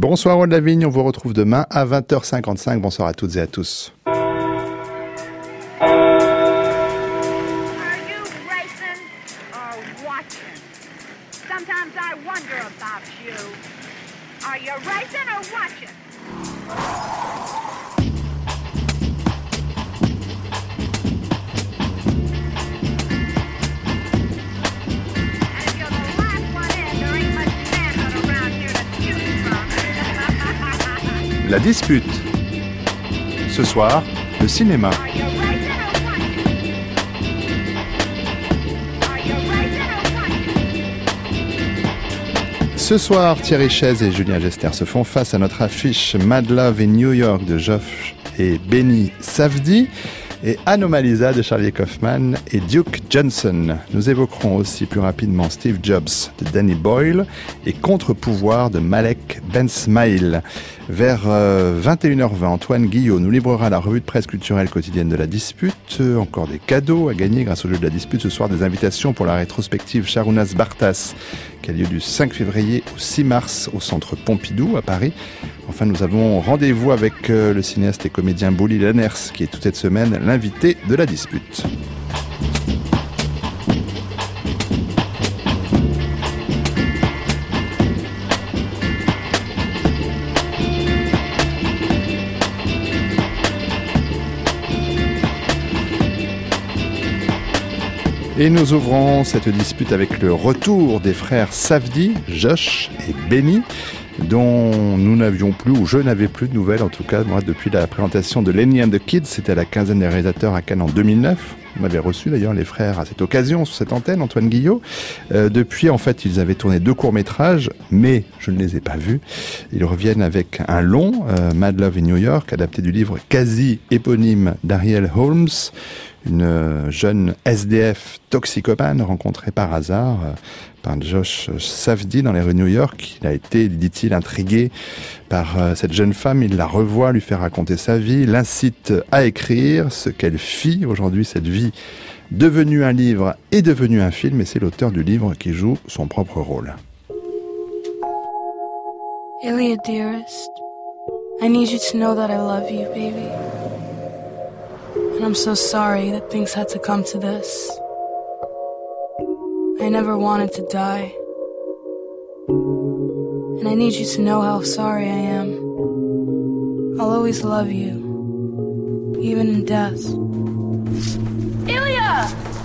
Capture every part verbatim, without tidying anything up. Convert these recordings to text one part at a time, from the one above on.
Bonsoir Roi de la Vigne, on vous retrouve demain à vingt heures cinquante-cinq. Bonsoir à toutes et à tous. La dispute. Ce soir, le cinéma. Ce soir, Thierry Chaise et Julien Gester se font face à notre affiche Mad Love in New York de Josh et Benny Safdie et Anomalisa de Charlie Kaufman et Duke Johnson. Nous évoquerons aussi plus rapidement Steve Jobs de Danny Boyle et Contre-pouvoir de Malek Bensmaïl. Vers euh, vingt et une heures vingt, Antoine Guillot nous livrera la revue de presse culturelle quotidienne de la dispute. Euh, encore des cadeaux à gagner grâce au jeu de la dispute. Ce soir, des invitations pour la rétrospective Sharunas Bartas qui a lieu du cinq février au six mars au centre Pompidou à Paris. Enfin, nous avons rendez-vous avec euh, le cinéaste et comédien Bouli Lanners qui est toute cette semaine l'invité de la dispute. Et nous ouvrons cette dispute avec le retour des frères Safdie, Josh et Benny, dont nous n'avions plus, ou je n'avais plus de nouvelles en tout cas, moi depuis la présentation de Lenny and the Kids, c'était à la quinzaine des réalisateurs à Cannes en deux mille neuf. On avait reçu d'ailleurs les frères à cette occasion, sur cette antenne, Antoine Guillot. Euh, depuis, en fait, ils avaient tourné deux courts-métrages, mais je ne les ai pas vus. Ils reviennent avec un long, euh, Mad Love in New York, adapté du livre quasi éponyme d'Ariel Holmes, une jeune S D F toxicomane rencontrée par hasard euh, par Josh Safdie dans les rues de New York. Il a été, dit-il, intrigué par euh, cette jeune femme. Il la revoit, lui fait raconter sa vie, l'incite à écrire ce qu'elle fit. Aujourd'hui, cette vie devenue un livre est devenue un film, et c'est l'auteur du livre qui joue son propre rôle. Ilya, dearest, I need you to know that I love you, baby. And I'm so sorry that things had to come to this. I never wanted to die. And I need you to know how sorry I am. I'll always love you, even in death. Ilya!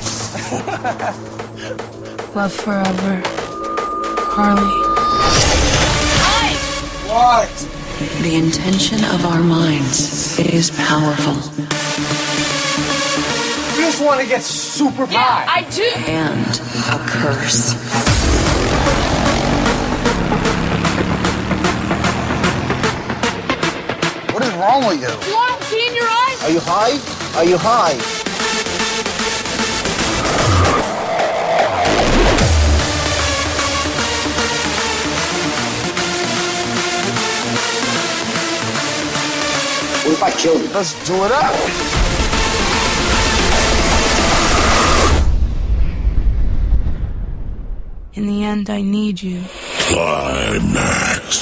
Love forever. Harley. Hi! What? The intention of our minds is powerful. You just want to get super yeah, high. I do. And a curse. What is wrong with you? You want to see in your eyes? Are you high? Are you high? What if I kill you? Let's do it up. In the end, I need you. Climax.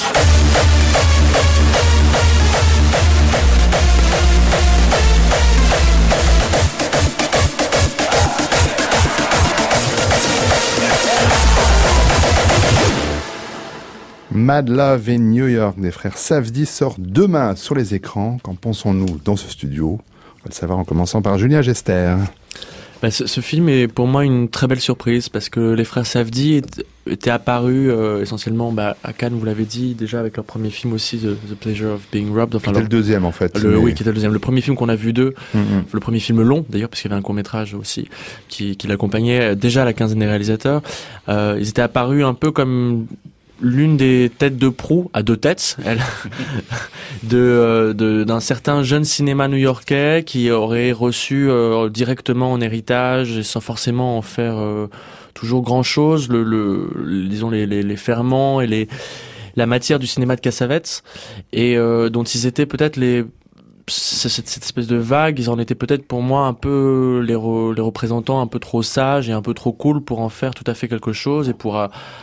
Mad Love in New York des frères Safdie sort demain sur les écrans. Qu'en pensons-nous dans ce studio? On va le savoir en commençant par Julien Gester. Bah, ce, ce film est pour moi une très belle surprise parce que les frères Safdie étaient apparus euh, essentiellement bah, à Cannes, vous l'avez dit, déjà avec leur premier film aussi, The, The Pleasure of Being Robbed. Enfin, c'était leur, le deuxième en fait. Le, mais... Oui, qui était le deuxième. Le premier film qu'on a vu d'eux, mm-hmm. le premier film long d'ailleurs, parce qu'il y avait un court-métrage aussi qui, qui l'accompagnait déjà à la quinzaine des réalisateurs. Euh, ils étaient apparus un peu comme l'une des têtes de proue, à deux têtes, elle, de, de, d'un certain jeune cinéma new-yorkais qui aurait reçu euh, directement en héritage, et sans forcément en faire euh, toujours grand-chose, le, le, disons les, les, les ferments et les, la matière du cinéma de Cassavetes, et euh, dont ils étaient peut-être les Cette, cette espèce de vague, ils en étaient peut-être pour moi un peu les, re, les représentants un peu trop sages et un peu trop cool pour en faire tout à fait quelque chose et pour... Euh,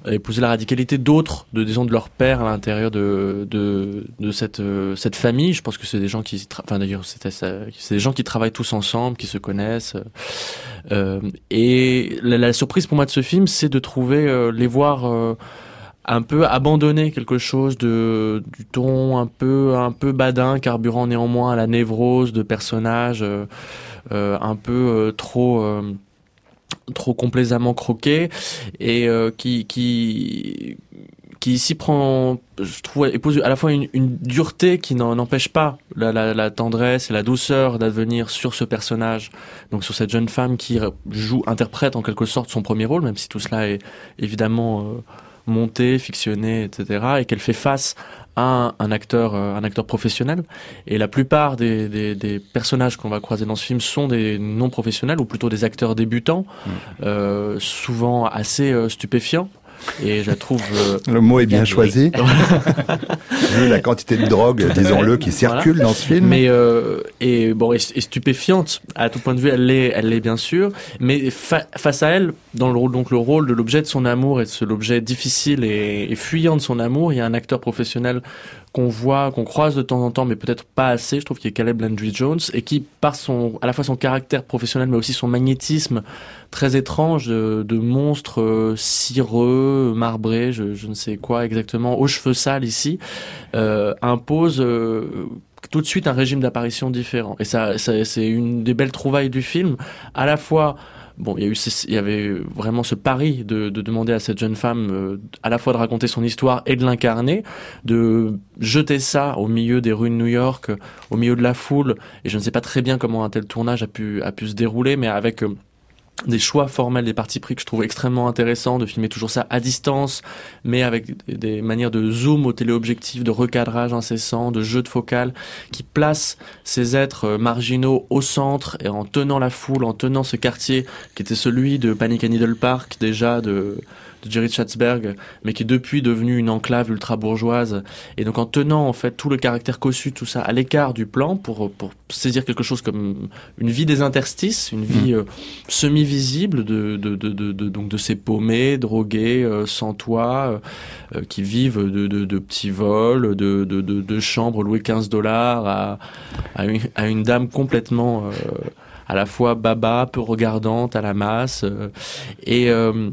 épouser la radicalité d'autres, de disons de leur père à l'intérieur de de de cette euh, cette famille. Je pense que c'est des gens qui, tra- enfin d'ailleurs c'était ça, c'est des gens qui travaillent tous ensemble, qui se connaissent. Euh, et la, la surprise pour moi de ce film, c'est de trouver euh, les voir euh, un peu abandonner quelque chose de du ton un peu un peu badin, carburant néanmoins à la névrose de personnages euh, euh, un peu euh, trop euh, trop complaisamment croqués et euh, qui qui qui ici prend, je trouve, épose à la fois une, une dureté qui n'en n'empêche pas la, la, la tendresse et la douceur d'advenir sur ce personnage, donc sur cette jeune femme qui joue, interprète en quelque sorte son premier rôle, même si tout cela est évidemment euh, monté, fictionné, et cetera, et qu'elle fait face à un, un acteur, euh, un acteur professionnel. Et la plupart des, des, des personnages qu'on va croiser dans ce film sont des non professionnels, ou plutôt des acteurs débutants, mmh. euh, souvent assez euh, stupéfiants. Et je la trouve... Euh, le mot est bien choisi. Vu la quantité de drogue, disons-le, qui circule voilà. dans ce film. Mais euh, et bon, et, et stupéfiante à tout point de vue, elle l'est, elle l'est bien sûr. Mais fa- face à elle, dans le rôle, donc le rôle de l'objet de son amour et de l'objet difficile et, et fuyant de son amour, il y a un acteur professionnel qu'on voit, qu'on croise de temps en temps, mais peut-être pas assez. Je trouve qu'il est Caleb Landry Jones et qui, par son, à la fois son caractère professionnel, mais aussi son magnétisme très étrange de, de monstre euh, cireux, marbré, je, je ne sais quoi exactement, aux cheveux sales ici, euh, impose euh, tout de suite un régime d'apparition différent. Et ça, ça, c'est une des belles trouvailles du film, à la fois. Bon, il y a eu, il y avait vraiment ce pari de, de demander à cette jeune femme euh, à la fois de raconter son histoire et de l'incarner, de jeter ça au milieu des rues de New York, au milieu de la foule. Et je ne sais pas très bien comment un tel tournage a pu a pu se dérouler, mais avec euh, des choix formels, des partis pris que je trouve extrêmement intéressants, de filmer toujours ça à distance, mais avec des manières de zoom au téléobjectif, de recadrage incessant, de jeu de focale, qui placent ces êtres marginaux au centre et en tenant la foule, en tenant ce quartier qui était celui de Panic at Needle Park, déjà de, de Jerry Schatzberg, mais qui est depuis devenu une enclave ultra-bourgeoise. Et donc en tenant en fait tout le caractère cossu, tout ça à l'écart du plan pour, pour saisir quelque chose comme une vie des interstices, une vie euh, semi-visible de, de, de, de, de, donc de ces paumés, drogués, euh, sans toit, euh, qui vivent de, de, de petits vols, de, de, de, de chambres louées quinze dollars à, à, une, à une dame complètement... Euh, à la fois baba, peu regardante à la masse, euh, et... Euh,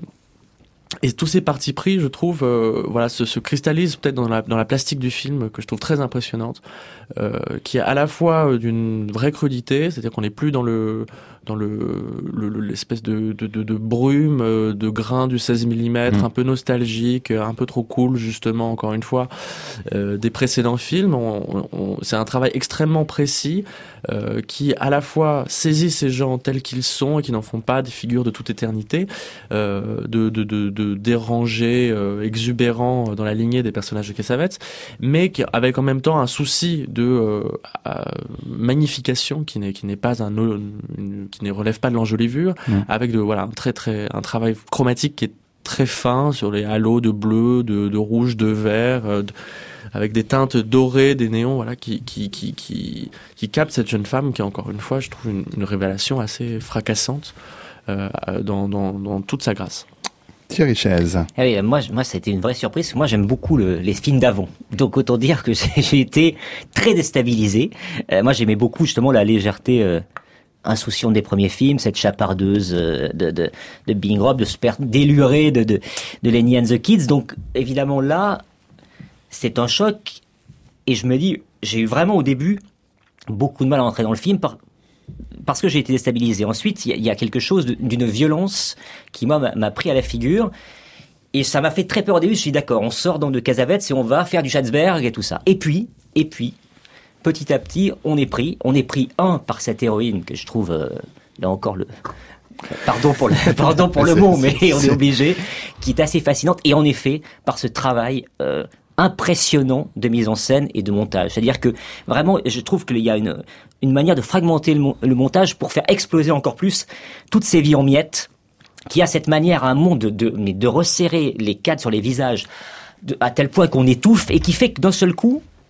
Et tous ces partis pris, je trouve, euh, voilà, se, se cristallisent peut-être dans la, dans la plastique du film, que je trouve très impressionnante, euh, qui est à la fois d'une vraie crudité, c'est-à-dire qu'on n'est plus dans le dans le, le l'espèce de, de, de, de brume, de grain du seize millimètres, mmh. un peu nostalgique, un peu trop cool, justement, encore une fois, euh, des précédents films. On, on, c'est un travail extrêmement précis, euh, qui à la fois saisit ces gens tels qu'ils sont et qui n'en font pas des figures de toute éternité, euh, de, de, de, de dérangés, euh, exubérants dans la lignée des personnages de Cassavetes, mais qui, avec en même temps un souci de euh, euh, magnification qui n'est, qui n'est pas un... Une, qui ne relève pas de l'enjolivure, mmh. avec de voilà un très très un travail chromatique qui est très fin sur les halos de bleu, de, de rouge, de vert, euh, de, avec des teintes dorées, des néons, voilà, qui qui qui qui qui captent cette jeune femme qui, encore une fois, je trouve une, une révélation assez fracassante euh, dans, dans dans toute sa grâce. Thierry Chaise. Ah oui, moi, moi, c'était une vraie surprise. Moi, j'aime beaucoup le, les films d'avant. Donc, autant dire que j'ai, j'ai été très déstabilisé. Euh, moi, j'aimais beaucoup justement la légèreté. Euh, insouciante des premiers films, cette chapardeuse de, de, de Bing Rob, de super déluré de, de, de Lenny and the Kids. Donc, évidemment, là, c'est un choc. Et je me dis, j'ai eu vraiment au début beaucoup de mal à entrer dans le film par, parce que j'ai été déstabilisé. Ensuite, il y, y a quelque chose de, d'une violence qui, moi, m'a, m'a pris à la figure. Et ça m'a fait très peur au début. Je me suis dit, d'accord, on sort donc de Cassavetes et on va faire du Schatzberg et tout ça. Et puis, et puis, petit à petit, on est pris. On est pris, un, par cette héroïne que je trouve, euh, là encore, le... pardon pour le, pardon pour le mot, mais on est obligé, qui est assez fascinante. Et en effet, par ce travail euh, impressionnant de mise en scène et de montage. C'est-à-dire que, vraiment, je trouve qu'il y a une, une manière de fragmenter le, mo- le montage pour faire exploser encore plus toutes ces vies en miettes, qui a cette manière, un monde de, de, de resserrer les cadres sur les visages de, à tel point qu'on étouffe, et qui fait que d'un seul coup,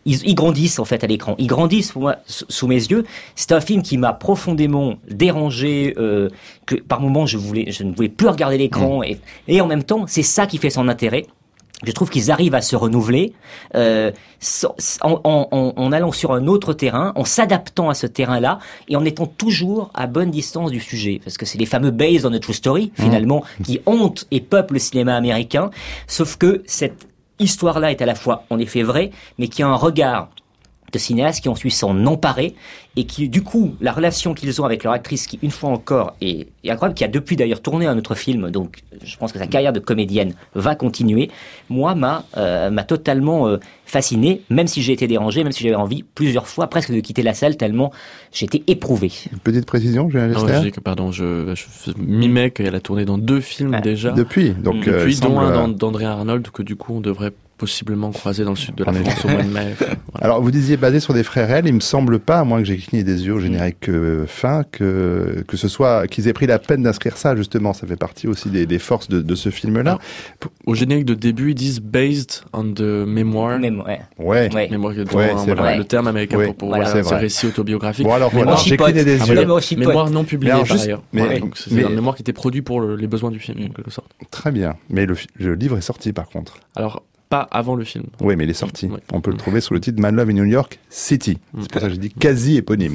ils, ils grandissent en fait à l'écran. Ils grandissent pour moi sous mes yeux. C'est un film qui m'a profondément dérangé, euh, que par moments je voulais, je ne voulais plus regarder l'écran, mmh. et, et en même temps, c'est ça qui fait son intérêt. Je trouve qu'ils arrivent à se renouveler euh, en, en, en allant sur un autre terrain, en s'adaptant à ce terrain-là et en étant toujours à bonne distance du sujet. Parce que c'est les fameux based on a true story, finalement, mmh. qui hantent et peuplent le cinéma américain. Sauf que cette histoire-là est à la fois, en effet, vraie, mais qui a un regard de cinéastes qui ont su s'en emparer et qui, du coup, la relation qu'ils ont avec leur actrice, qui, une fois encore, est, est incroyable, qui a depuis d'ailleurs tourné un autre film, donc je pense que sa carrière de comédienne va continuer, moi, m'a, euh, m'a totalement euh, fasciné, même si j'ai été dérangé, même si j'avais envie plusieurs fois presque de quitter la salle, tellement j'étais éprouvé. Une petite précision, Julien Lester. Non, je dis que, pardon, je, je mimais qu'elle a tourné dans deux films ah. déjà. Depuis, donc. Depuis, euh, dont semble... un d'André Arnold, que du coup, on devrait possiblement croisé dans le sud de la France au mois de mai. Enfin, voilà. Alors, vous disiez basé sur des faits réels, il me semble pas, à moins que j'ai cligné des yeux au générique euh, fin, que, que ce soit, qu'ils aient pris la peine d'inscrire ça, justement. Ça fait partie aussi des, des forces de, de ce film-là. Alors, au générique de début, ils disent based on the memoir. Même, ouais. Ouais. ouais. Mémoire, ouais, voilà, c'est voilà, vrai. le terme américain ouais. pour, pour voilà, voilà, c'est ce vrai. récit autobiographique. Bon, alors, voilà, j'ai cligné des ah, yeux. voilà. Mémoire non publié, par juste, ailleurs. Mais, ouais, donc c'est mais, un mémoire qui était produit pour le, les besoins du film, en quelque sorte. Très bien. Mais le, le livre est sorti, par contre. Alors, pas avant le film. Oui, mais il est sorti. Oui. On peut le trouver sous le titre My Love in New York City. C'est pour ça que j'ai dit quasi éponyme.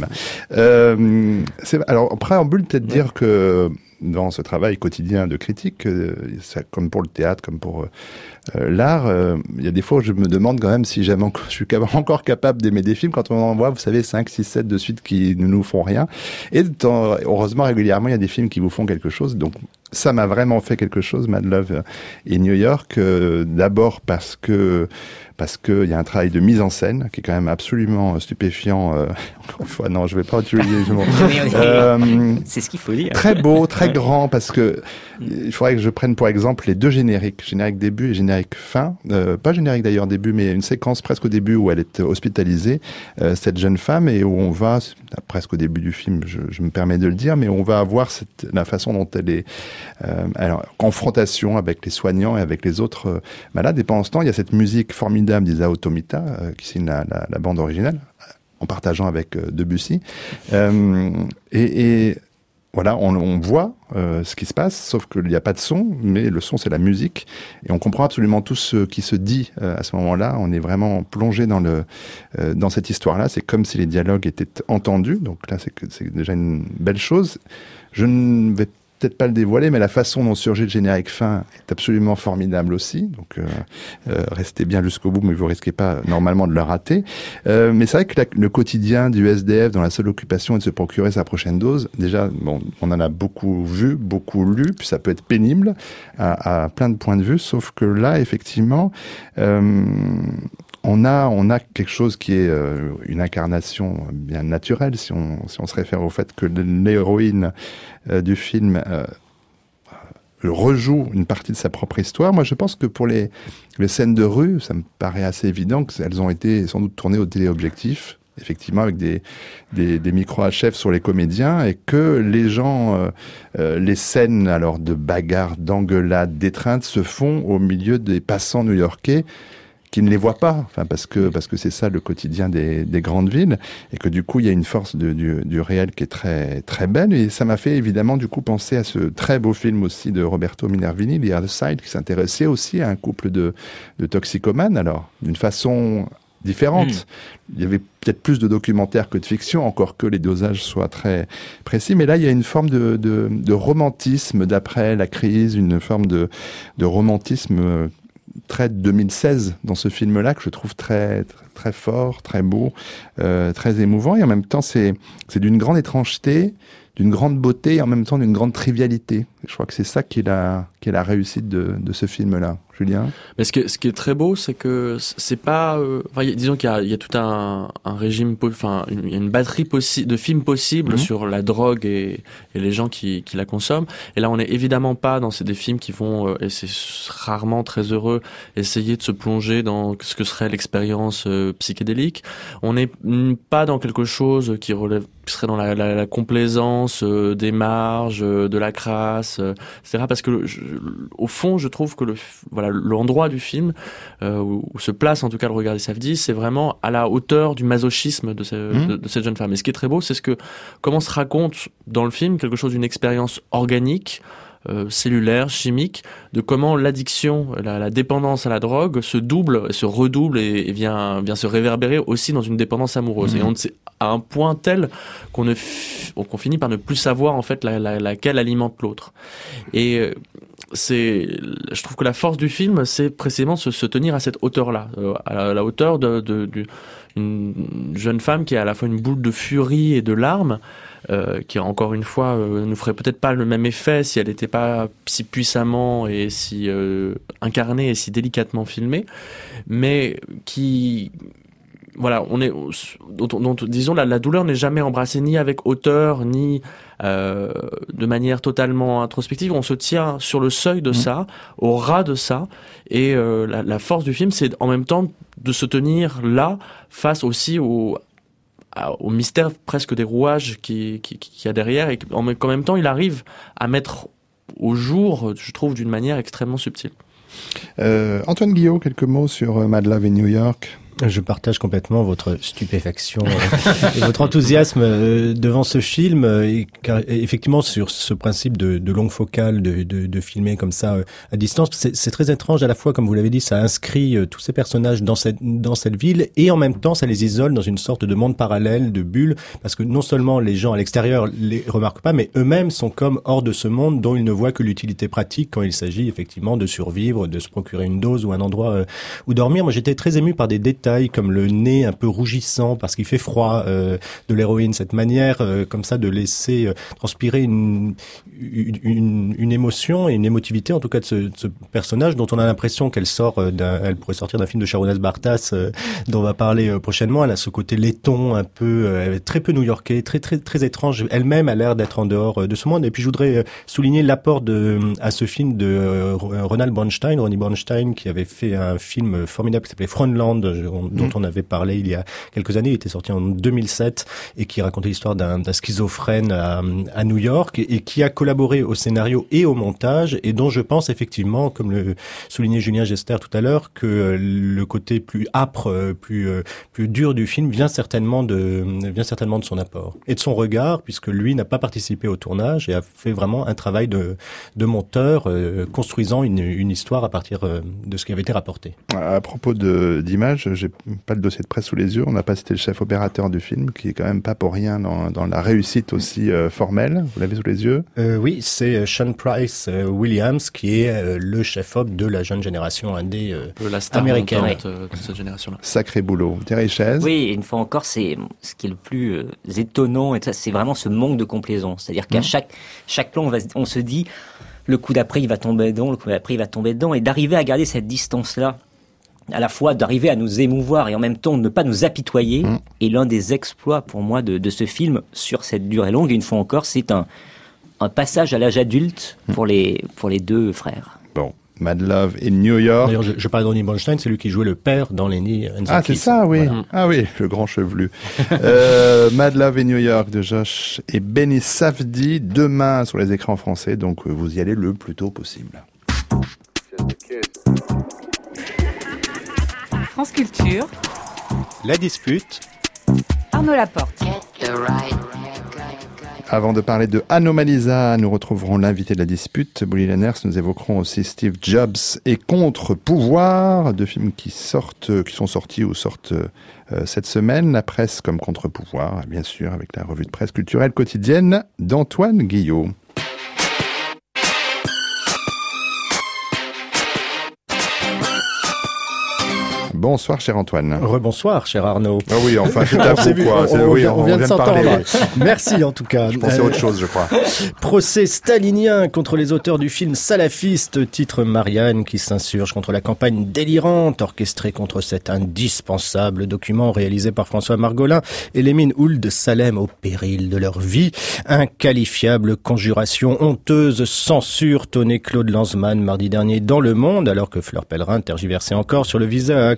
Euh, c'est, alors, en préambule, peut-être ouais. dire que dans ce travail quotidien de critique, euh, ça, comme pour le théâtre, comme pour euh, l'art, euh, il y a des fois où je me demande quand même si j'aime encore, je suis encore capable d'aimer des films quand on en voit, vous savez, cinq, six, sept de suite qui ne nous font rien. Et de temps, heureusement, régulièrement, il y a des films qui vous font quelque chose. Donc, ça m'a vraiment fait quelque chose, Mad Love in New York. Euh, d'abord parce que parce que il y a un travail de mise en scène qui est quand même absolument stupéfiant. Euh, encore une fois, non, je vais pas utiliser les mots. euh, C'est ce qu'il faut dire. Très beau, très grand, parce que il faudrait que je prenne pour exemple les deux génériques, générique début et générique fin. Euh, pas générique d'ailleurs début, mais une séquence presque au début où elle est hospitalisée, euh, cette jeune femme, et où on va presque au début du film, je, je me permets de le dire, mais on va voir cette, la façon dont elle est euh, alors, en confrontation avec les soignants et avec les autres euh, malades. Et pendant ce temps, il y a cette musique formidable d'Isao Tomita euh, qui signe la, la, la bande originale en partageant avec euh, Debussy. Euh, et, et voilà, on, on voit euh, ce qui se passe, sauf qu'il n'y a pas de son, mais le son, c'est la musique. Et on comprend absolument tout ce qui se dit euh, à ce moment-là. On est vraiment plongé dans, le, euh, dans cette histoire-là. C'est comme si les dialogues étaient entendus. Donc là, c'est, c'est déjà une belle chose. Je ne vais peut-être pas le dévoiler, mais la façon dont surgit le générique fin est absolument formidable aussi. Donc, euh, euh, restez bien jusqu'au bout, mais vous risquez pas normalement de le rater. Euh, mais c'est vrai que la, le quotidien du S D F, dont la seule occupation est de se procurer sa prochaine dose, déjà, bon, on en a beaucoup vu, beaucoup lu, puis ça peut être pénible à, à plein de points de vue, sauf que là, effectivement, euh, On a, on a quelque chose qui est euh, une incarnation bien naturelle, si on, si on se réfère au fait que l'héroïne euh, du film euh, rejoue une partie de sa propre histoire. Moi, je pense que pour les, les scènes de rue, ça me paraît assez évident qu'elles ont été sans doute tournées au téléobjectif, effectivement avec des, des, des micro-H F sur les comédiens, et que les gens, euh, euh, les scènes alors de bagarres, d'engueulades, d'étreintes se font au milieu des passants new-yorkais qui ne les voient pas, enfin parce que parce que c'est ça le quotidien des, des grandes villes, et que du coup il y a une force de, du, du réel qui est très très belle. Et ça m'a fait évidemment du coup penser à ce très beau film aussi de Roberto Minervini, The Other Side, qui s'intéressait aussi à un couple de, de toxicomanes, alors d'une façon différente. Mmh. Il y avait peut-être plus de documentaires que de fiction, encore que les dosages soient très précis, mais là il y a une forme de, de, de romantisme d'après la crise, une forme de, de romantisme très deux mille seize dans ce film-là, que je trouve très très, très fort, très beau, euh, très émouvant, et en même temps c'est c'est d'une grande étrangeté, d'une grande beauté, et en même temps d'une grande trivialité. Je crois que c'est ça qui est la qui est la réussite de de ce film-là. Julien? Mais ce qui est, ce qui est très beau, c'est que c'est pas, euh, enfin, disons qu'il y a, il y a tout un, un régime, enfin, une, une batterie possi- de films possibles mmh. sur la drogue et, et les gens qui, qui la consomment. Et là, on est évidemment pas dans ces des films qui vont, euh, et c'est rarement très heureux, essayer de se plonger dans ce que serait l'expérience euh, psychédélique. On n'est pas dans quelque chose qui relève, qui serait dans la, la, la complaisance euh, des marges, euh, de la crasse, passe, euh, et cetera. Parce que je, au fond, je trouve que le voilà l'endroit du film euh, où, où se place en tout cas le regard des Safdie, c'est vraiment à la hauteur du masochisme de, ce, mmh. de, de cette jeune femme. Et ce qui est très beau, c'est ce que comment se raconte dans le film quelque chose d'une expérience organique. Euh, cellulaire, chimique, de comment l'addiction, la, la dépendance à la drogue se double, se redouble et, et vient, vient se réverbérer aussi dans une dépendance amoureuse. Mmh. Et on sait, à un point tel qu'on, ne f... qu'on finit par ne plus savoir en fait la, la, laquelle alimente l'autre. Et c'est, je trouve que la force du film, c'est précisément se, se tenir à cette hauteur-là, euh, à la, à la hauteur de, de, de, une jeune femme qui est à la fois une boule de furie et de larmes. Euh, qui encore une fois euh, ne ferait peut-être pas le même effet si elle n'était pas si puissamment et si euh, incarnée et si délicatement filmée, mais qui voilà, on est dont, dont disons la, la douleur n'est jamais embrassée ni avec hauteur ni euh, de manière totalement introspective. On se tient sur le seuil de mmh. ça, au ras de ça, et euh, la, la force du film, c'est en même temps de se tenir là face aussi au au mystère presque des rouages qu'il qui, qui, qui y a derrière, et qu'en même temps il arrive à mettre au jour, je trouve, d'une manière extrêmement subtile. Euh, Antoine Guillot, quelques mots sur euh, Mad Love in New York. Je partage complètement votre stupéfaction euh, et votre enthousiasme euh, devant ce film, euh, et, car effectivement sur ce principe de, de longue focale, de, de, de filmer comme ça euh, à distance, c'est, c'est très étrange à la fois, comme vous l'avez dit, ça inscrit euh, tous ces personnages dans cette dans cette ville, et en même temps ça les isole dans une sorte de monde parallèle, de bulle, parce que non seulement les gens à l'extérieur les remarquent pas, mais eux-mêmes sont comme hors de ce monde dont ils ne voient que l'utilité pratique quand il s'agit effectivement de survivre, de se procurer une dose ou un endroit euh, où dormir. Moi j'étais très ému par des détails comme le nez un peu rougissant parce qu'il fait froid euh, de l'héroïne, cette manière euh, comme ça de laisser euh, transpirer une, une une émotion et une émotivité en tout cas de ce, de ce personnage dont on a l'impression qu'elle sort d'un, elle pourrait sortir d'un film de Sharonas Bartas euh, dont on va parler euh, prochainement. Elle a ce côté laiton un peu euh, très peu new-yorkais, très très très étrange. Elle-même a l'air d'être en dehors de ce monde. Et puis je voudrais euh, souligner l'apport de à ce film de euh, Ronald Bernstein, Ronnie Bernstein, qui avait fait un film formidable qui s'appelait Frontland, dont on avait parlé il y a quelques années. Il était sorti en deux mille sept et qui racontait l'histoire d'un, d'un schizophrène à, à New York, et, et qui a collaboré au scénario et au montage, et dont je pense effectivement, comme le soulignait Julien Gester tout à l'heure, que le côté plus âpre, plus plus dur du film vient certainement de vient certainement de son apport et de son regard, puisque lui n'a pas participé au tournage et a fait vraiment un travail de de monteur, euh, construisant une une histoire à partir de ce qui avait été rapporté. À propos de d'images, j'ai pas le dossier de presse sous les yeux, on n'a pas cité le chef opérateur du film, qui est quand même pas pour rien dans, dans la réussite aussi euh, formelle. Vous l'avez sous les yeux? euh, Oui, c'est Sean Price euh, Williams, qui est euh, le chef-op de la jeune génération indé euh, la star américaine. Montante, euh, de cette génération-là. Sacré boulot. Thierry Chaise. Oui, une fois encore, c'est ce qui est le plus euh, étonnant, et ça, c'est vraiment ce manque de complaisance. C'est-à-dire qu'à mmh. chaque chaque plan, on, va, on se dit, le coup d'après, il va tomber dedans, le coup d'après, il va tomber dedans, et d'arriver à garder cette distance-là, à la fois d'arriver à nous émouvoir et en même temps de ne pas nous apitoyer, mmh. est l'un des exploits pour moi de, de ce film sur cette durée longue. Et une fois encore, c'est un, un passage à l'âge adulte pour les, pour les deux frères. Bon. Mad Love in New York. D'ailleurs, je, je parle d'Ronnie Bernstein, c'est lui qui jouait le père dans Lenny and the Ah, c'est Kids. ça, oui. Voilà. Ah oui, le grand chevelu. euh, Mad Love in New York de Josh et Benny Safdie, demain sur les écrans français, donc vous y allez le plus tôt possible. France Culture. La dispute. Arnaud Laporte. Avant de parler de Anomalisa, nous retrouverons l'invité de la dispute, Bouli Lenners. Nous évoquerons aussi Steve Jobs et Contre-pouvoir, deux films qui sortent, qui sont sortis ou sortent euh, cette semaine. La presse comme Contre-pouvoir, bien sûr, avec la revue de presse culturelle quotidienne d'Antoine Guillot. Bonsoir, cher Antoine. Rebonsoir, cher Arnaud. Ah oui, enfin, c'est à vous, quoi. C'est, on, oui, on, on, on vient vient de s'entendre. parler, oui. Merci, en tout cas. Je pensais à autre chose, je crois. Procès stalinien contre les auteurs du film Salafiste, titre Marianne, qui s'insurge contre la campagne délirante orchestrée contre cet indispensable document réalisé par François Margolin et Lémine Ould Salem au péril de leur vie. Inqualifiable conjuration, honteuse censure, tonné Claude Lanzmann mardi dernier dans Le Monde, alors que Fleur Pellerin tergiversait encore sur le visa à accorder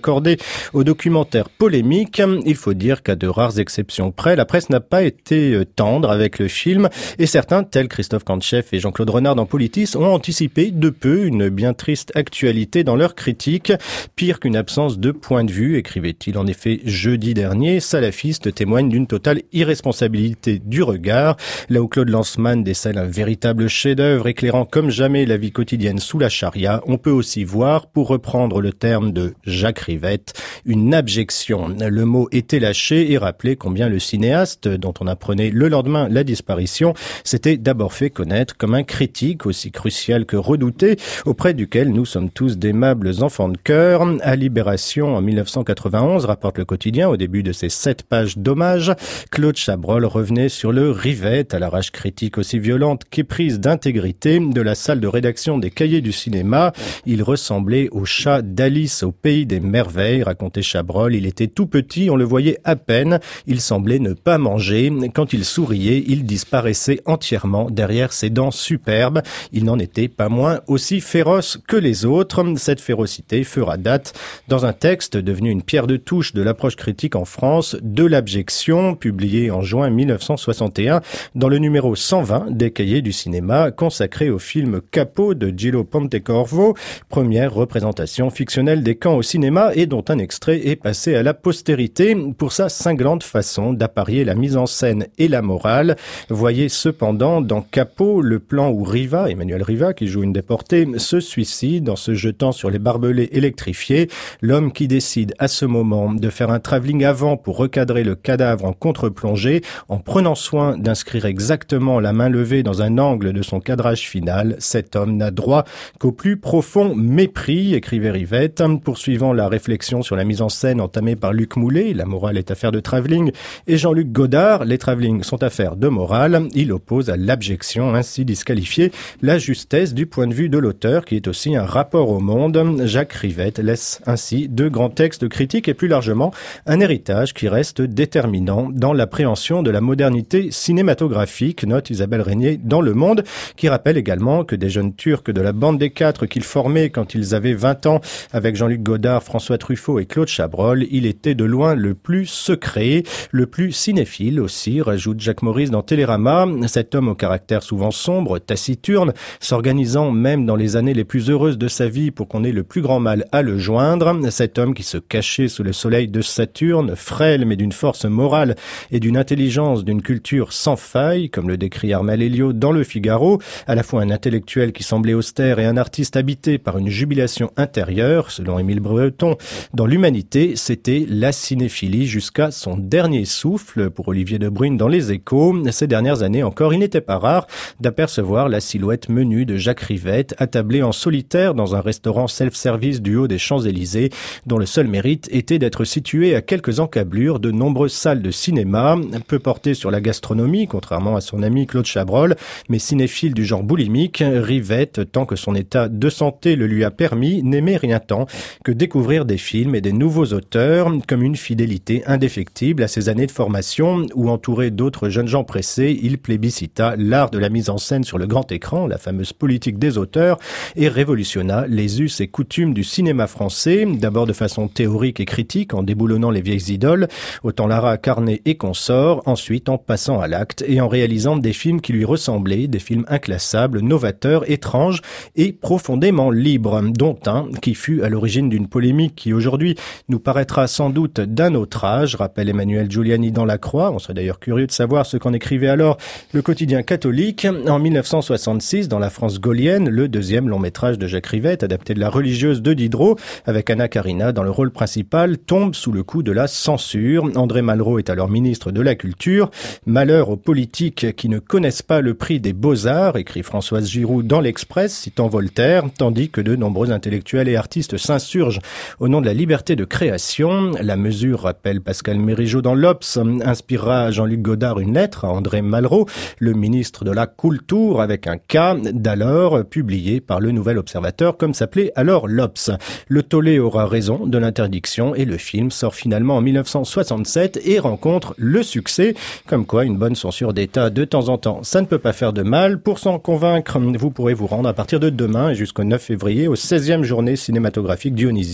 accordée aux documentaires polémiques. Il faut dire qu'à de rares exceptions près, la presse n'a pas été tendre avec le film et certains, tels Christophe Kantcheff et Jean-Claude Renard dans Politis, ont anticipé de peu une bien triste actualité dans leur critique. Pire qu'une absence de point de vue, écrivait-il en effet jeudi dernier, Salafiste témoigne d'une totale irresponsabilité du regard. Là où Claude Lanzmann décèle un véritable chef-d'œuvre éclairant comme jamais la vie quotidienne sous la charia, on peut aussi voir, pour reprendre le terme de Jacques Rivette, une abjection. Le mot était lâché et rappelait combien le cinéaste, dont on apprenait le lendemain la disparition, s'était d'abord fait connaître comme un critique aussi crucial que redouté, auprès duquel nous sommes tous d'aimables enfants de cœur. À Libération, en mille neuf cent quatre-vingt-onze, rapporte le quotidien, au début de ses sept pages d'hommage, Claude Chabrol revenait sur le Rivette, à la rage critique aussi violente qu'éprise d'intégrité de la salle de rédaction des Cahiers du cinéma. Il ressemblait au chat d'Alice au pays des merveilles, racontait Chabrol. Il était tout petit, on le voyait à peine. Il semblait ne pas manger. Quand il souriait, il disparaissait entièrement derrière ses dents superbes. Il n'en était pas moins aussi féroce que les autres. Cette férocité fera date dans un texte devenu une pierre de touche de l'approche critique en France de l'abjection, publié en juin mille neuf cent soixante et un dans le numéro cent vingt des Cahiers du cinéma, consacré au film Capo de Gillo Pontecorvo, première représentation fictionnelle des camps au cinéma et dont un extrait est passé à la postérité pour sa cinglante façon d'apparier la mise en scène et la morale. Voyez cependant dans Capo le plan où Riva, Emmanuel Riva, qui joue une déportée, se suicide en se jetant sur les barbelés électrifiés. L'homme qui décide à ce moment de faire un travelling avant pour recadrer le cadavre en contre-plongée, en prenant soin d'inscrire exactement la main levée dans un angle de son cadrage final, cet homme n'a droit qu'au plus profond mépris, écrivait Rivette, poursuivant la réflexion sur la mise en scène entamée par Luc Moulet, la morale est affaire de travelling, et Jean-Luc Godard, les travellings sont affaire de morale. Il oppose à l'abjection ainsi disqualifiée la justesse du point de vue de l'auteur, qui est aussi un rapport au monde. Jacques Rivette laisse ainsi deux grands textes critiques et plus largement un héritage qui reste déterminant dans l'appréhension de la modernité cinématographique, note Isabelle Régnier dans Le Monde, qui rappelle également que des jeunes Turcs de la bande des quatre qu'il formait quand ils avaient vingt ans avec Jean-Luc Godard, François Truffaut et Claude Chabrol, il était de loin le plus secret, le plus cinéphile aussi, rajoute Jacques Maurice dans Télérama. Cet homme au caractère souvent sombre, taciturne, s'organisant même dans les années les plus heureuses de sa vie pour qu'on ait le plus grand mal à le joindre. Cet homme qui se cachait sous le soleil de Saturne, frêle mais d'une force morale et d'une intelligence, d'une culture sans faille, comme le décrit Armel Elliot dans Le Figaro, à la fois un intellectuel qui semblait austère et un artiste habité par une jubilation intérieure, selon Émile Breton. Dans L'Humanité, c'était la cinéphilie jusqu'à son dernier souffle, pour Olivier de Bruyne dans Les Échos. Ces dernières années encore, il n'était pas rare d'apercevoir la silhouette menue de Jacques Rivette, attablé en solitaire dans un restaurant self-service du haut des Champs-Élysées, dont le seul mérite était d'être situé à quelques encablures de nombreuses salles de cinéma, peu porté sur la gastronomie, contrairement à son ami Claude Chabrol, mais cinéphile du genre boulimique, Rivette, tant que son état de santé le lui a permis, n'aimait rien tant que découvrir des films et des nouveaux auteurs, comme une fidélité indéfectible à ses années de formation, où entouré d'autres jeunes gens pressés, il plébiscita l'art de la mise en scène sur le grand écran, la fameuse politique des auteurs, et révolutionna les us et coutumes du cinéma français, d'abord de façon théorique et critique, en déboulonnant les vieilles idoles, autant Lara Carnet et consorts, ensuite en passant à l'acte et en réalisant des films qui lui ressemblaient, des films inclassables, novateurs, étranges et profondément libres, dont un qui fut à l'origine d'une polémique qui aujourd'hui nous paraîtra sans doute d'un autre âge, rappelle Emmanuel Giuliani dans La Croix. On serait d'ailleurs curieux de savoir ce qu'en écrivait alors le quotidien catholique. En mille neuf cent soixante-six, dans La France gaulienne, le deuxième long métrage de Jacques Rivette, adapté de La religieuse de Diderot, avec Anna Karina dans le rôle principal, tombe sous le coup de la censure. André Malraux est alors ministre de la Culture. Malheur aux politiques qui ne connaissent pas le prix des beaux-arts, écrit Françoise Giroud dans l'Express, citant Voltaire, tandis que de nombreux intellectuels et artistes s'insurgent au nom de la liberté de création. La mesure, rappelle Pascal Mérigeau dans l'Obs, inspirera Jean-Luc Godard une lettre à André Malraux, le ministre de la Culture, avec un K d'alors, publié par le Nouvel Observateur, comme s'appelait alors l'Obs. Le tollé aura raison de l'interdiction et le film sort finalement en mille neuf cent soixante-sept et rencontre le succès, comme quoi une bonne censure d'État de temps en temps, ça ne peut pas faire de mal. Pour s'en convaincre, vous pourrez vous rendre à partir de demain et jusqu'au neuf février aux seizième journée cinématographique dionysienne,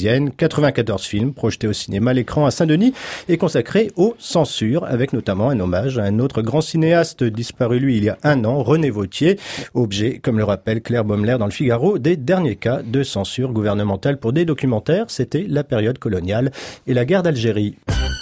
quatre-vingt-quatorze films projetés au cinéma. L'écran à Saint-Denis est consacré aux censures, avec notamment un hommage à un autre grand cinéaste disparu, lui, il y a un an, René Vauthier. Objet, comme le rappelle Claire Baumler dans le Figaro, des derniers cas de censure gouvernementale pour des documentaires. C'était la période coloniale et la guerre d'Algérie.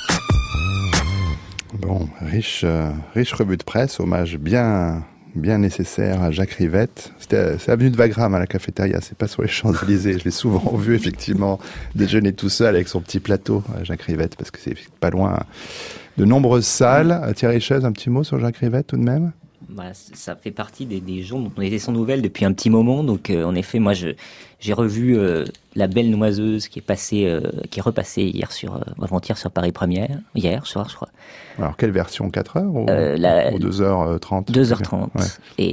Bon, riche, euh, riche revue de presse, hommage bien, bien nécessaire à Jacques Rivette. C'était, c'est avenue de Wagram à la cafétéria, c'est pas sur les Champs-Élysées. Je l'ai souvent vu effectivement déjeuner tout seul avec son petit plateau, Jacques Rivette, parce que c'est pas loin de nombreuses salles. Thierry Chaise, un petit mot sur Jacques Rivette tout de même? Bah, ça fait partie des, des gens dont on était sans nouvelles depuis un petit moment. Donc, euh, en effet, moi, je, j'ai revu euh, La Belle Noiseuse qui est passée, euh, qui est repassée hier sur, euh, avant-hier sur Paris Première, hier soir, je crois. Alors, quelle version, quatre heures ou, euh, la, ou deux heures trente? deux heures trente. Ouais.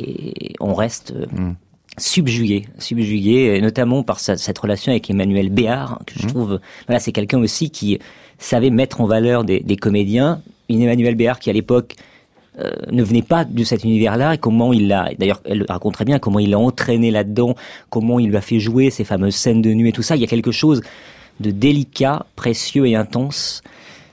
Et on reste euh, mm. subjugué, subjugué, et notamment par sa, cette relation avec Emmanuel Béard, que je mm. trouve, voilà, c'est quelqu'un aussi qui savait mettre en valeur des, des comédiens. Une Emmanuel Béard qui, à l'époque, Euh, ne venait pas de cet univers-là, et comment il l'a, d'ailleurs elle raconte très bien comment il l'a entraîné là-dedans, comment il lui a fait jouer ces fameuses scènes de nuit et tout ça. Il y a quelque chose de délicat, précieux et intense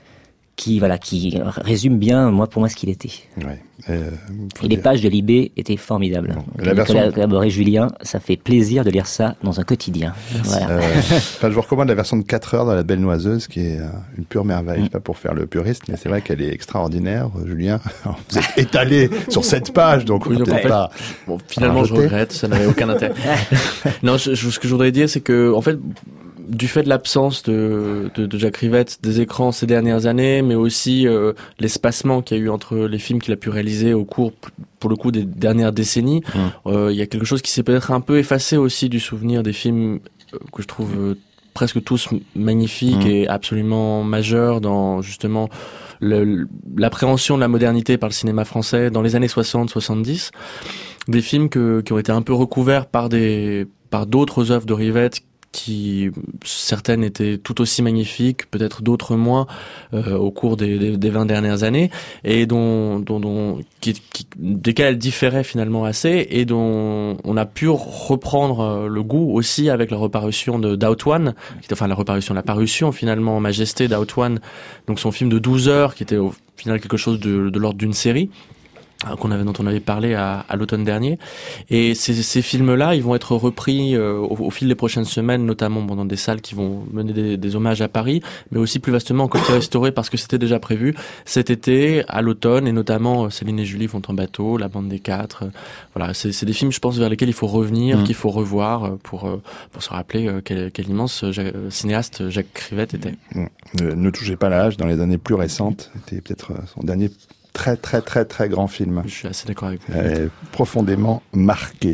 qui, voilà, qui résume bien, moi, pour moi, ce qu'il était. Ouais. Euh, et les pages de Libé étaient formidables. Bon. La version... Collaboré Julien, ça fait plaisir de lire ça dans un quotidien. Voilà. Euh, enfin, je vous recommande la version de quatre heures dans La Belle Noiseuse, qui est une pure merveille. Mm. Pas pour faire le puriste, mais c'est vrai qu'elle est extraordinaire. Julien, vous êtes étalé sur cette page, donc oui, on peut pas. Bon, finalement, je regrette, ça n'avait aucun intérêt. Non, je, je, ce que je voudrais dire, c'est que, en fait, du fait de l'absence de, de, de Jacques Rivette des écrans ces dernières années, mais aussi euh, l'espacement qu'il y a eu entre les films qu'il a pu réaliser au cours, pour le coup, des dernières décennies, mmh. euh, il y a quelque chose qui s'est peut-être un peu effacé aussi du souvenir des films que je trouve euh, presque tous magnifiques mmh. et absolument majeurs dans justement le, l'appréhension de la modernité par le cinéma français dans les années soixante soixante-dix. Des films que, qui ont été un peu recouverts par des par d'autres œuvres de Rivette, qui certaines étaient tout aussi magnifiques, peut-être d'autres moins, euh, au cours des, des, des vingt dernières années, et dont, dont, dont qui, qui, desquelles elles différaient finalement assez, et dont on a pu reprendre le goût aussi avec la reparution de d'Out One, qui, enfin la reparution, la parution finalement en majesté d'Out One, donc son film de douze heures, qui était au final quelque chose de, de l'ordre d'une série. Qu'on avait, dont on avait parlé à, à l'automne dernier, et ces, ces films-là, ils vont être repris euh, au, au fil des prochaines semaines, notamment bon, dans des salles qui vont mener des, des hommages à Paris, mais aussi plus vastement en copie restaurée, parce que c'était déjà prévu cet été, à l'automne, et notamment Céline et Julie vont en bateau, La Bande des Quatre. Euh, voilà, c'est, c'est des films, je pense, vers lesquels il faut revenir, mmh. qu'il faut revoir pour pour se rappeler euh, quel, quel immense Jacques, cinéaste Jacques Rivette était. Mmh. Ne, ne touchez pas l'âge. Dans les années plus récentes, c'était peut-être son dernier très très très très grand film. Je suis assez d'accord avec vous. Euh, profondément marqué.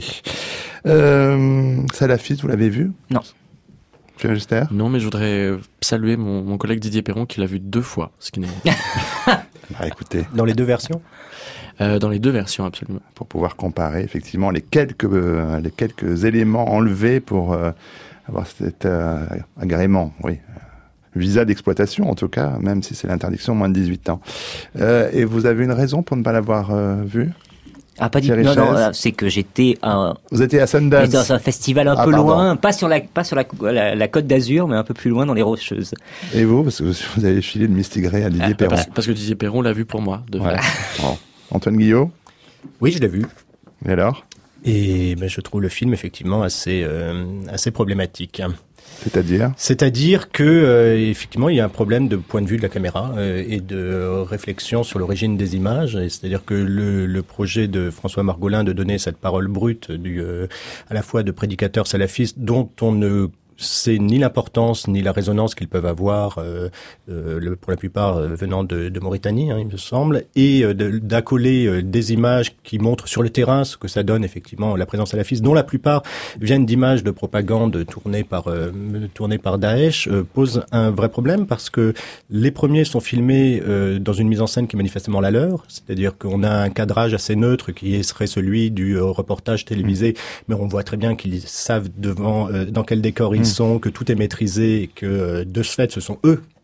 Euh, Salafiste, vous l'avez vu? Non. Monsieur Gester? Non, mais je voudrais saluer mon, mon collègue Didier Perron qui l'a vu deux fois, ce qui n'est. Bah, écoutez. Dans les deux versions? Euh, dans les deux versions, absolument. Pour pouvoir comparer effectivement les quelques euh, les quelques éléments enlevés pour euh, avoir cet euh, agrément, oui. Visa d'exploitation, en tout cas, même si c'est l'interdiction moins de dix-huit ans. Euh, et vous avez une raison pour ne pas l'avoir euh, vu? Ah, pas du tout. Non, non, c'est que j'étais à... Vous étiez à Sundance. Dans un festival un ah, peu pardon. loin, pas sur la, pas sur la, la, la Côte d'Azur, mais un peu plus loin dans les Rocheuses. Et vous? Parce que vous avez filé le Mistigré à Didier ah, Perron. Parce, parce que Didier Perron l'a vu pour moi, de ouais. Bon. Antoine Guillot? Oui, je l'ai vu. Et alors? Et ben, je trouve le film effectivement assez, euh, assez problématique. C'est-à-dire C'est-à-dire que euh, effectivement il y a un problème de point de vue de la caméra euh, et de euh, réflexion sur l'origine des images. Et c'est-à-dire que le, le projet de François Margolin de donner cette parole brute du, euh, à la fois de prédicateurs salafistes dont on ne c'est ni l'importance ni la résonance qu'ils peuvent avoir, euh, euh, le, pour la plupart euh, venant de, de Mauritanie, hein, il me semble, et euh, de, d'accoler euh, des images qui montrent sur le terrain ce que ça donne effectivement la présence salafiste, dont la plupart viennent d'images de propagande tournées par euh, tournées par Daesh, euh, pose un vrai problème parce que les premiers sont filmés euh, dans une mise en scène qui est manifestement la leur, c'est-à-dire qu'on a un cadrage assez neutre qui serait celui du euh, reportage télévisé, mmh. mais on voit très bien qu'ils savent devant euh, dans quel décor ils sont, que tout est maîtrisé et que de ce fait ce sont eux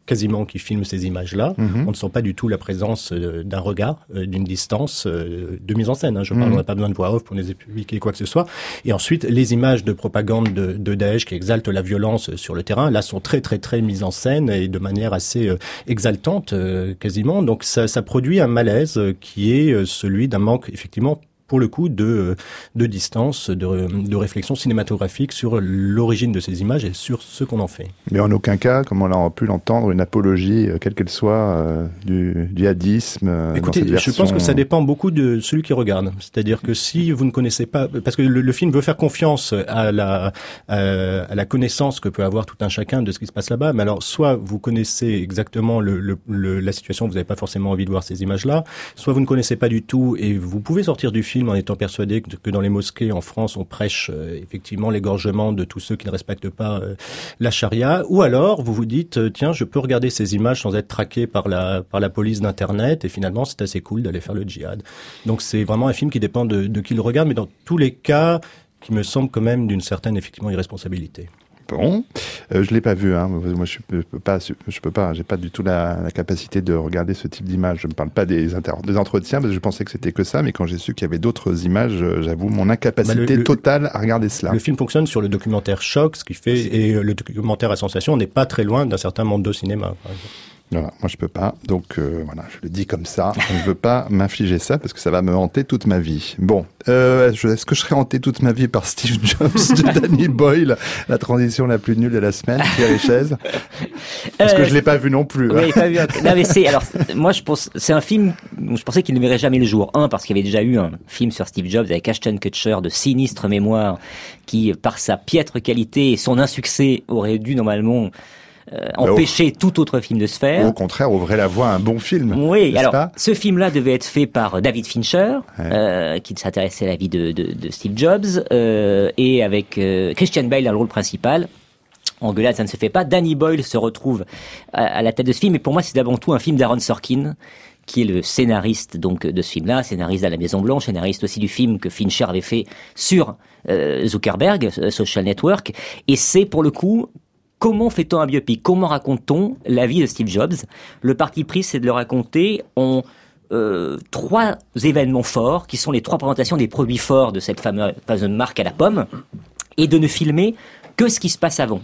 quasiment qui filme ces images-là. Mm-hmm. On ne sent pas du tout la présence euh, d'un regard, euh, d'une distance euh, de mise en scène. Hein. Je parle, mm-hmm. on n'a pas besoin de voix off pour les expliquer quoi que ce soit. Et ensuite, les images de propagande de, de Daesh qui exaltent la violence sur le terrain, là, sont très très très mises en scène et de manière assez euh, exaltante, euh, quasiment. Donc ça, ça produit un malaise euh, qui est euh, celui d'un manque, effectivement, pour le coup, de, de distance, de, de réflexion cinématographique sur l'origine de ces images et sur ce qu'on en fait. Mais en aucun cas, comme on l'a pu l'entendre, une apologie, quelle qu'elle soit, euh, du djihadisme. Euh, Écoutez, je version... pense que ça dépend beaucoup de celui qui regarde. C'est-à-dire que si vous ne connaissez pas, parce que le, le film veut faire confiance à la, à, à la connaissance que peut avoir tout un chacun de ce qui se passe là-bas, mais alors soit vous connaissez exactement le, le, le, la situation, vous n'avez pas forcément envie de voir ces images-là, soit vous ne connaissez pas du tout et vous pouvez sortir du film en étant persuadé que, que dans les mosquées en France, on prêche euh, effectivement l'égorgement de tous ceux qui ne respectent pas euh, la charia, ou alors vous vous dites euh, tiens, je peux regarder ces images sans être traqué par la par la police d'internet et finalement c'est assez cool d'aller faire le djihad. Donc c'est vraiment un film qui dépend de, de qui le regarde, mais dans tous les cas, qui me semble quand même d'une certaine effectivement irresponsabilité. Bon, euh, je l'ai pas vu. Hein. Moi, je peux, peux pas, je peux pas. J'ai pas du tout la, la capacité de regarder ce type d'image. Je ne parle pas des, inter, des entretiens parce que je pensais que c'était que ça, mais quand j'ai su qu'il y avait d'autres images, j'avoue mon incapacité bah le, le, totale à regarder cela. Le film fonctionne sur le documentaire Choc, ce qui fait et le documentaire à sensation n'est pas très loin d'un certain Mondo Cinéma, par exemple. Voilà, moi je peux pas, donc euh, voilà, je le dis comme ça, je ne veux pas m'infliger ça parce que ça va me hanter toute ma vie. Bon, euh, je, est-ce que je serai hanté toute ma vie par Steve Jobs de Danny Boyle, la transition la plus nulle de la semaine, Pierre Richez? Parce euh, que je l'ai pas vu non plus. Oui, pas vu. Non mais c'est, alors, moi je pense, c'est un film dont je pensais qu'il ne verrait jamais le jour. Un, parce qu'il y avait déjà eu un film sur Steve Jobs avec Ashton Kutcher de sinistre mémoire, qui par sa piètre qualité et son insuccès aurait dû normalement Euh, empêcher au... tout autre film de se faire. Au contraire, ouvrait la voie à un bon film. Oui, alors pas ce film-là devait être fait par David Fincher, ouais. euh, qui s'intéressait à la vie de, de, de Steve Jobs, euh, et avec euh, Christian Bale dans le rôle principal. Engueulade, ça ne se fait pas. Danny Boyle se retrouve à, à la tête de ce film, et pour moi, c'est avant tout un film d'Aaron Sorkin, qui est le scénariste donc de ce film-là, scénariste à la Maison Blanche, scénariste aussi du film que Fincher avait fait sur euh, Zuckerberg, Social Network, et c'est pour le coup comment fait-on un biopic? Comment raconte-t-on la vie de Steve Jobs? Le parti pris, c'est de le raconter en euh, trois événements forts, qui sont les trois présentations des produits forts de cette fameuse, fameuse marque à la pomme, et de ne filmer que ce qui se passe avant,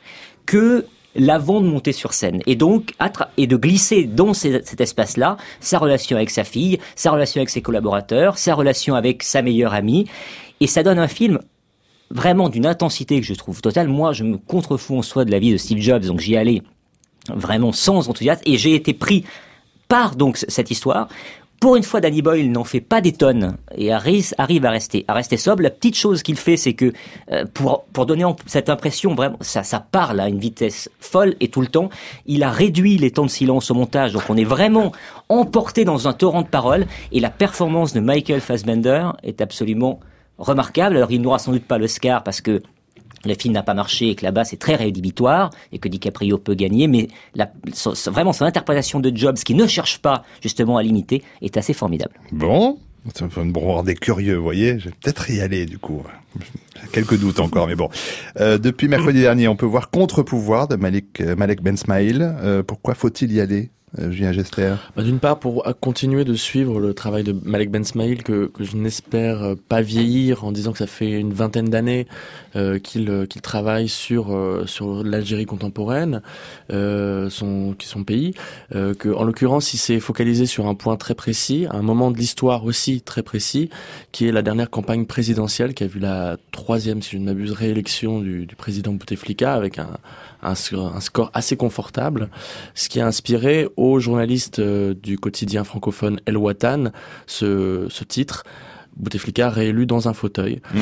que l'avant de monter sur scène, et donc attra- et de glisser dans ces, cet espace-là sa relation avec sa fille, sa relation avec ses collaborateurs, sa relation avec sa meilleure amie, et ça donne un film vraiment d'une intensité que je trouve totale. Moi, je me contrefous en soi de la vie de Steve Jobs, donc j'y allais vraiment sans enthousiasme, et j'ai été pris par donc cette histoire. Pour une fois, Danny Boyle n'en fait pas des tonnes et arrive à rester, à rester sobre. La petite chose qu'il fait, c'est que euh, pour pour donner cette impression, vraiment, ça ça parle à une vitesse folle et tout le temps. Il a réduit les temps de silence au montage, donc on est vraiment emporté dans un torrent de paroles. Et la performance de Michael Fassbender est absolument remarquable. Alors il n'aura sans doute pas l'Oscar parce que le film n'a pas marché et que là-bas c'est très rédhibitoire et que DiCaprio peut gagner, mais la, so, vraiment son interprétation de Jobs, qui ne cherche pas justement à l'imiter, est assez formidable. Bon, ça va me brouiller des curieux, vous voyez, je vais peut-être y aller du coup. J'ai quelques doutes encore, mais bon. Euh, depuis mercredi dernier, on peut voir Contre-pouvoir de Malek, euh, Malek Bensmaïl. Euh, pourquoi faut-il y aller, euh, Julien Gester? Bah, d'une part, pour continuer de suivre le travail de Malek Bensmaïl, que, que je n'espère pas vieillir en disant que ça fait une vingtaine d'années euh, qu'il, qu'il travaille sur, euh, sur l'Algérie contemporaine, euh, son, qui est son pays, euh, que, en l'occurrence, il s'est focalisé sur un point très précis, un moment de l'histoire aussi très précis, qui est la dernière campagne présidentielle qui a vu la troisième, si je ne m'abuse, réélection du, du président Bouteflika avec un, un, un score assez confortable, ce qui a inspiré aux journalistes du quotidien francophone El Watan ce, ce titre. Bouteflika réélu dans un fauteuil. Oui,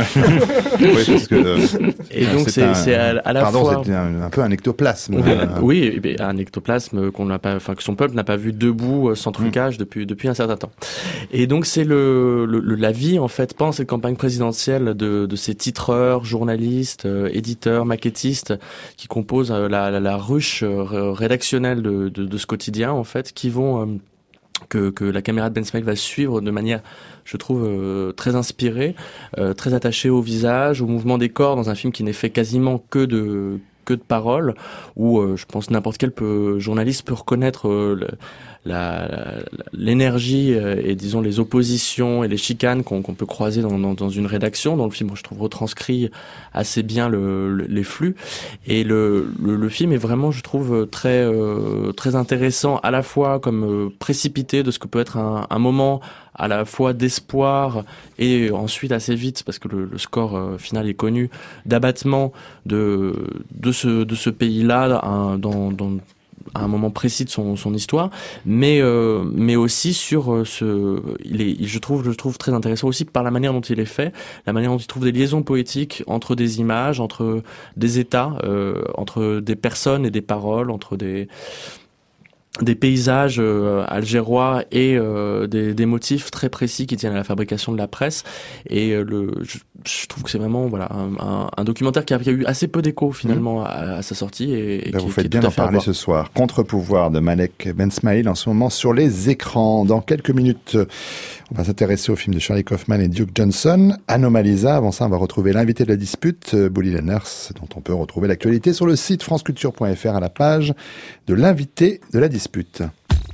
parce que euh, et donc c'est, c'est, un, c'est à, à la pardon, fois. Pardon, c'est un, un peu un ectoplasme. Oui, euh, oui, un ectoplasme qu'on n'a pas, enfin que son peuple n'a pas vu debout sans trucage mmh. depuis depuis un certain temps. Et donc c'est le, le, le la vie en fait pendant cette campagne présidentielle de de ces titreurs, journalistes, euh, éditeurs, maquettistes qui composent euh, la, la la ruche euh, rédactionnelle de, de de ce quotidien en fait, qui vont euh, que que la caméra de Bensmaïl va suivre de manière, je trouve, euh, très inspirée, euh, très attachée au visage, au mouvement des corps, dans un film qui n'est fait quasiment que de que de paroles, où euh, je pense n'importe quel peut, journaliste peut reconnaître euh, le, la, la, l'énergie euh, et disons les oppositions et les chicanes qu'on, qu'on peut croiser dans, dans, dans une rédaction. Dans le film, je trouve retranscrit assez bien le, le, les flux. Et le, le, le film est vraiment, je trouve, très euh, très intéressant, à la fois comme euh, précipité de ce que peut être un, un moment à la fois d'espoir et ensuite assez vite, parce que le, le score euh, final est connu, d'abattement de de ce de ce pays-là un, dans dans à un moment précis de son son histoire, mais euh, mais aussi sur euh, ce il est je trouve je trouve très intéressant aussi par la manière dont il est fait, la manière dont il trouve des liaisons poétiques entre des images, entre des états, euh, entre des personnes et des paroles, entre des des paysages euh, algérois et euh, des, des motifs très précis qui tiennent à la fabrication de la presse. Et euh, le, je, je trouve que c'est vraiment voilà un, un, un documentaire qui a, qui a eu assez peu d'écho finalement mmh. à, à sa sortie. Et, et ben qui, vous faites qui bien d'en parler ce soir. Contre-pouvoir de Malek Bensmaïl en ce moment sur les écrans. Dans quelques minutes, on va s'intéresser au film de Charlie Kaufman et Duke Johnson, Anomalisa. Avant ça, on va retrouver l'invité de la dispute, Bouli Lenners, dont on peut retrouver l'actualité sur le site franceculture point f r à la page de l'invité de la dispute.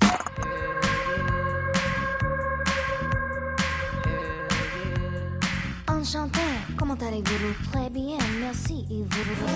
Enchanté, comment allez-vous? Très bien, merci. Et vous?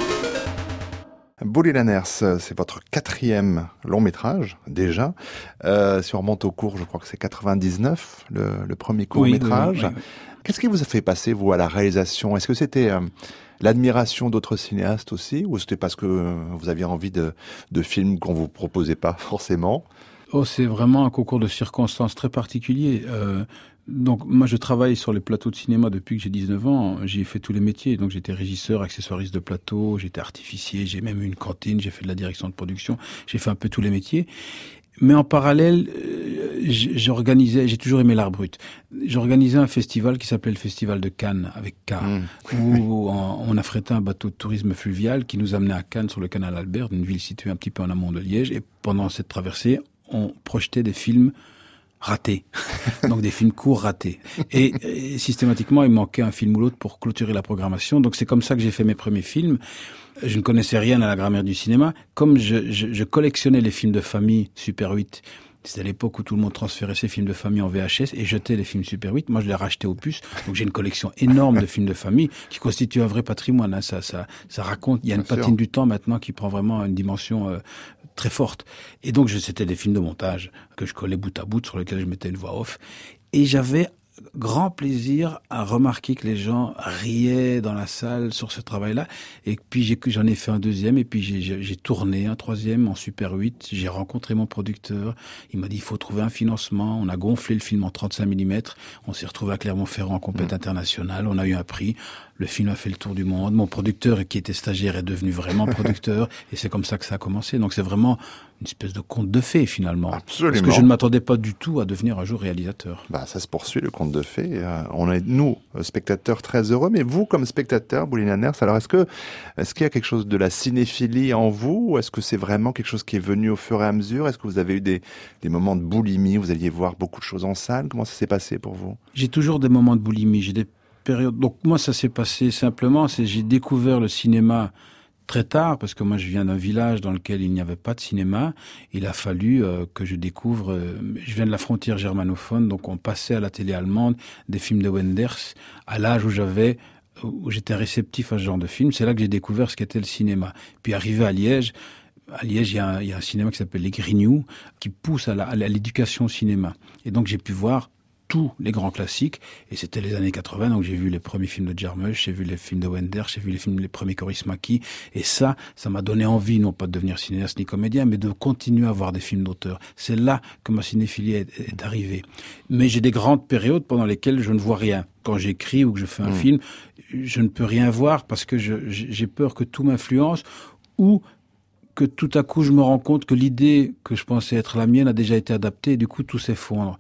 Bouli Lenners, c'est votre quatrième long métrage, déjà. Euh, si on remonte au cours, je crois que c'est quatre-vingt-dix-neuf, le, le premier court métrage. Oui, oui, oui, oui. Qu'est-ce qui vous a fait passer, vous, à la réalisation? Est-ce que c'était euh, l'admiration d'autres cinéastes aussi, ou c'était parce que vous aviez envie de, de films qu'on vous proposait pas forcément? Oh, c'est vraiment un concours de circonstances très particulier. Euh, donc, moi, je travaille sur les plateaux de cinéma depuis que j'ai dix-neuf ans. J'ai fait tous les métiers. Donc, j'étais régisseur, accessoiriste de plateau, j'étais artificier, j'ai même eu une cantine, j'ai fait de la direction de production, j'ai fait un peu tous les métiers. Mais en parallèle, euh, j'organisais, j'ai toujours aimé l'art brut. J'organisais un festival qui s'appelait le Festival de Cannes, avec K, mmh. où on, on affrêtait un bateau de tourisme fluvial qui nous amenait à Cannes sur le canal Albert, une ville située un petit peu en amont de Liège. Et pendant cette traversée, on projetait des films ratés, donc des films courts ratés. Et, et systématiquement, il manquait un film ou l'autre pour clôturer la programmation. Donc c'est comme ça que j'ai fait mes premiers films. Je ne connaissais rien à la grammaire du cinéma. Comme je, je, je collectionnais les films de famille Super huit, c'était à l'époque où tout le monde transférait ses films de famille en V H S et jetait les films Super huit. Moi, je les rachetais aux puces. Donc, j'ai une collection énorme de films de famille qui constitue un vrai patrimoine. Hein. Ça, ça, ça raconte. Il y a une Bien patine sûr. Du temps maintenant qui prend vraiment une dimension euh, très forte. Et donc, je, c'était des films de montage que je collais bout à bout sur lesquels je mettais une voix off. Et j'avais grand plaisir à remarquer que les gens riaient dans la salle sur ce travail-là. Et puis j'ai, j'en ai fait un deuxième, et puis j'ai, j'ai, j'ai tourné un troisième en Super huit. J'ai rencontré mon producteur. Il m'a dit, il faut trouver un financement. On a gonflé le film en trente-cinq millimètres. On s'est retrouvé à Clermont-Ferrand en compète mmh. internationale. On a eu un prix. Le film a fait le tour du monde. Mon producteur, qui était stagiaire, est devenu vraiment producteur. Et c'est comme ça que ça a commencé. Donc c'est vraiment une espèce de conte de fées, finalement. Absolument. Parce que je ne m'attendais pas du tout à devenir un jour réalisateur. Bah, ça se poursuit, le conte de fées. Euh, on est, nous, spectateurs, très heureux. Mais vous, comme spectateur, Bouli Lenners, alors est-ce que, est-ce qu'il y a quelque chose de la cinéphilie en vous? Ou est-ce que c'est vraiment quelque chose qui est venu au fur et à mesure? Est-ce que vous avez eu des, des moments de boulimie? Vous alliez voir beaucoup de choses en salle? Comment ça s'est passé pour vous? J'ai toujours des moments de boulimie. J'ai des périodes. Donc, moi, ça s'est passé simplement. C'est, j'ai découvert le cinéma très tard, parce que moi je viens d'un village dans lequel il n'y avait pas de cinéma. Il a fallu euh, que je découvre, euh, je viens de la frontière germanophone, donc on passait à la télé allemande des films de Wenders à l'âge où j'avais, où j'étais réceptif à ce genre de film. C'est là que j'ai découvert ce qu'était le cinéma. Puis arrivé à Liège, à Liège, il y a un, il y a un cinéma qui s'appelle les Grignoux, qui pousse à, la, à l'éducation au cinéma. Et donc j'ai pu voir tous les grands classiques, et c'était les années quatre-vingts, donc j'ai vu les premiers films de Jarmusch, j'ai vu les films de Wenders, j'ai vu les films, les premiers Kaurismäki, et ça, ça m'a donné envie, non pas de devenir cinéaste ni comédien, mais de continuer à voir des films d'auteur. C'est là que ma cinéphilie est, est arrivée. Mais j'ai des grandes périodes pendant lesquelles je ne vois rien. Quand j'écris ou que je fais un mmh. film, je ne peux rien voir parce que je, j'ai peur que tout m'influence, ou que tout à coup je me rends compte que l'idée que je pensais être la mienne a déjà été adaptée, et du coup tout s'effondre.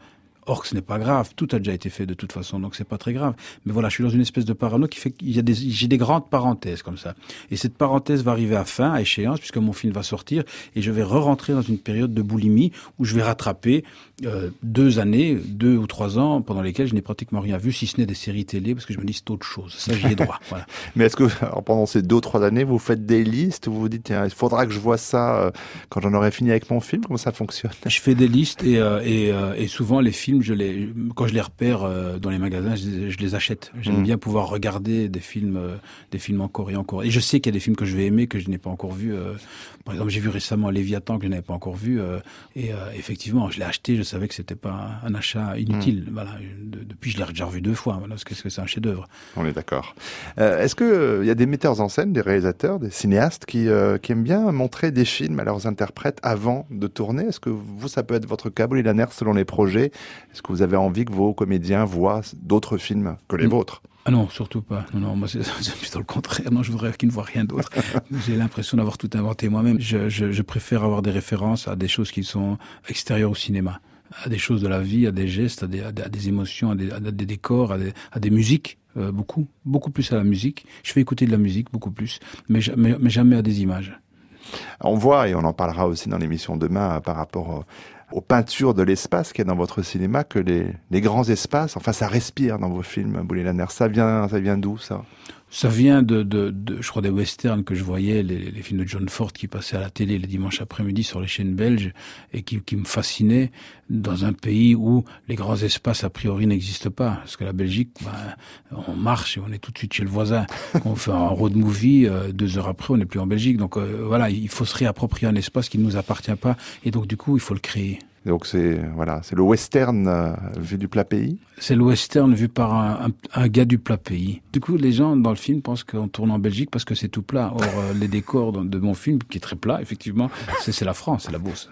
Or que ce n'est pas grave, tout a déjà été fait de toute façon, donc c'est pas très grave. Mais voilà, je suis dans une espèce de parano qui fait qu'il y a des, j'ai des grandes parenthèses comme ça. Et cette parenthèse va arriver à fin, à échéance, puisque mon film va sortir, et je vais re-rentrer dans une période de boulimie où je vais rattraper euh, deux années, deux ou trois ans pendant lesquels je n'ai pratiquement rien vu, si ce n'est des séries télé, parce que je me dis c'est autre chose. Ça, j'y ai droit. Voilà. Mais est-ce que alors, pendant ces deux ou trois années, vous faites des listes, vous vous dites tiens, il faudra que je vois ça euh, quand j'en aurai fini avec mon film? Comment ça fonctionne? Je fais des listes et, euh, et, euh, et souvent les films, je les quand je les repère euh, dans les magasins, je, je les achète. J'aime mmh. bien pouvoir regarder des films, euh, des films encore et encore. Et je sais qu'il y a des films que je vais aimer que je n'ai pas encore vus. Euh, par exemple, j'ai vu récemment Léviathan que je n'avais pas encore vu. Euh, et euh, effectivement, je l'ai acheté. Je savais que c'était pas un, un achat inutile. Mmh. Voilà. De, depuis, je l'ai déjà revu deux fois. Voilà, parce que c'est un chef-d'œuvre. On est d'accord. Euh, Est-ce que il euh, y a des metteurs en scène, des réalisateurs, des cinéastes qui euh, qui aiment bien montrer des films à leurs interprètes avant de tourner? Est-ce que vous, ça peut être votre cas, Bouli Lanners, selon les projets? Est-ce que vous avez envie que vos comédiens voient d'autres films que les mmh. vôtres? Ah non, surtout pas. Non, non, moi c'est plutôt le contraire. Non, je voudrais qu'ils ne voient rien d'autre. J'ai l'impression d'avoir tout inventé moi-même. Je, je, je préfère avoir des références à des choses qui sont extérieures au cinéma, à des choses de la vie, à des gestes, à des, à des, à des émotions, à des, à des décors, à des, à des musiques. Euh, beaucoup, beaucoup plus à la musique. Je fais écouter de la musique, beaucoup plus, mais, mais, mais jamais à des images. On voit, et on en parlera aussi dans l'émission demain, par rapport aux peintures de l'espace qu'il y a dans votre cinéma, que les, les grands espaces, enfin ça respire dans vos films, Bouli Lanners. Ça vient, ça vient d'où ça? Ça vient de, de, de, je crois, des westerns que je voyais, les, les films de John Ford qui passaient à la télé les dimanches après-midi sur les chaînes belges et qui, qui me fascinaient dans un pays où les grands espaces a priori n'existent pas. Parce que la Belgique, ben, on marche et on est tout de suite chez le voisin. On fait un road movie, euh, deux heures après, on n'est plus en Belgique. Donc euh, voilà, il faut se réapproprier un espace qui ne nous appartient pas et donc du coup, il faut le créer. Donc c'est voilà, c'est le western euh, vu du plat pays. C'est le western vu par un, un, un gars du plat pays. Du coup, les gens dans le film pensent qu'on tourne en Belgique parce que c'est tout plat. Or, euh, les décors de mon film, qui est très plat, effectivement, c'est la France, c'est la Beauce.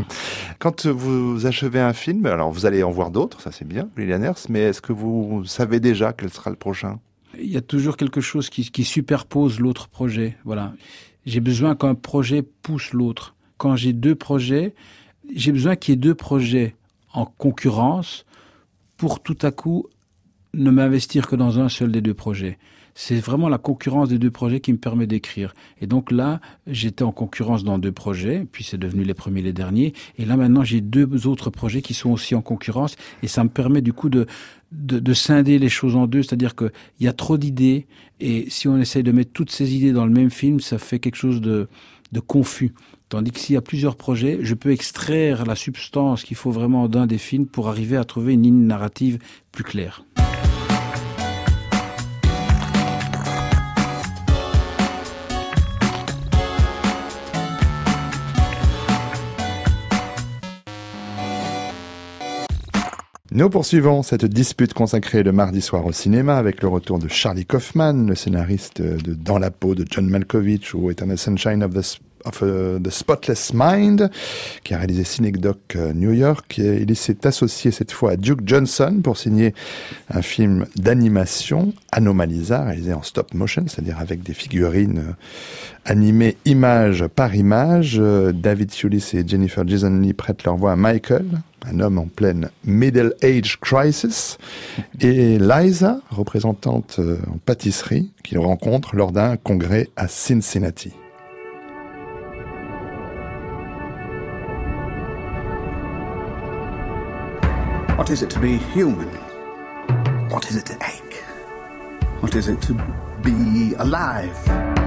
Quand vous achevez un film, alors vous allez en voir d'autres, ça c'est bien, Bouli Lanners, mais est-ce que vous savez déjà quel sera le prochain? Il y a toujours quelque chose qui, qui superpose l'autre projet. Voilà. J'ai besoin qu'un projet pousse l'autre. Quand j'ai deux projets, j'ai besoin qu'il y ait deux projets en concurrence pour tout à coup ne m'investir que dans un seul des deux projets. C'est vraiment la concurrence des deux projets qui me permet d'écrire. Et donc là, j'étais en concurrence dans deux projets, puis c'est devenu les premiers et les derniers. Et là maintenant, j'ai deux autres projets qui sont aussi en concurrence. Et ça me permet du coup de, de, de scinder les choses en deux. C'est-à-dire qu'il y a trop d'idées. Et si on essaye de mettre toutes ces idées dans le même film, ça fait quelque chose de, de confus. Tandis que s'il y a plusieurs projets, je peux extraire la substance qu'il faut vraiment d'un des films pour arriver à trouver une ligne narrative plus claire. Nous poursuivons cette dispute consacrée le mardi soir au cinéma avec le retour de Charlie Kaufman, le scénariste de Dans la peau de John Malkovich ou Eternal Sunshine of the of uh, the Spotless Mind, qui a réalisé Synecdoche uh, New York. Et il s'est associé cette fois à Duke Johnson pour signer un film d'animation, Anomalisa, réalisé en stop motion, c'est-à-dire avec des figurines uh, animées image par image. Uh, David Thewlis et Jennifer Jason Leigh prêtent leur voix à Michael, un homme en pleine middle age crisis, et Liza, représentante uh, en pâtisserie, qu'il rencontre lors d'un congrès à Cincinnati. What is it to be human? What is it to ache? What is it to be alive?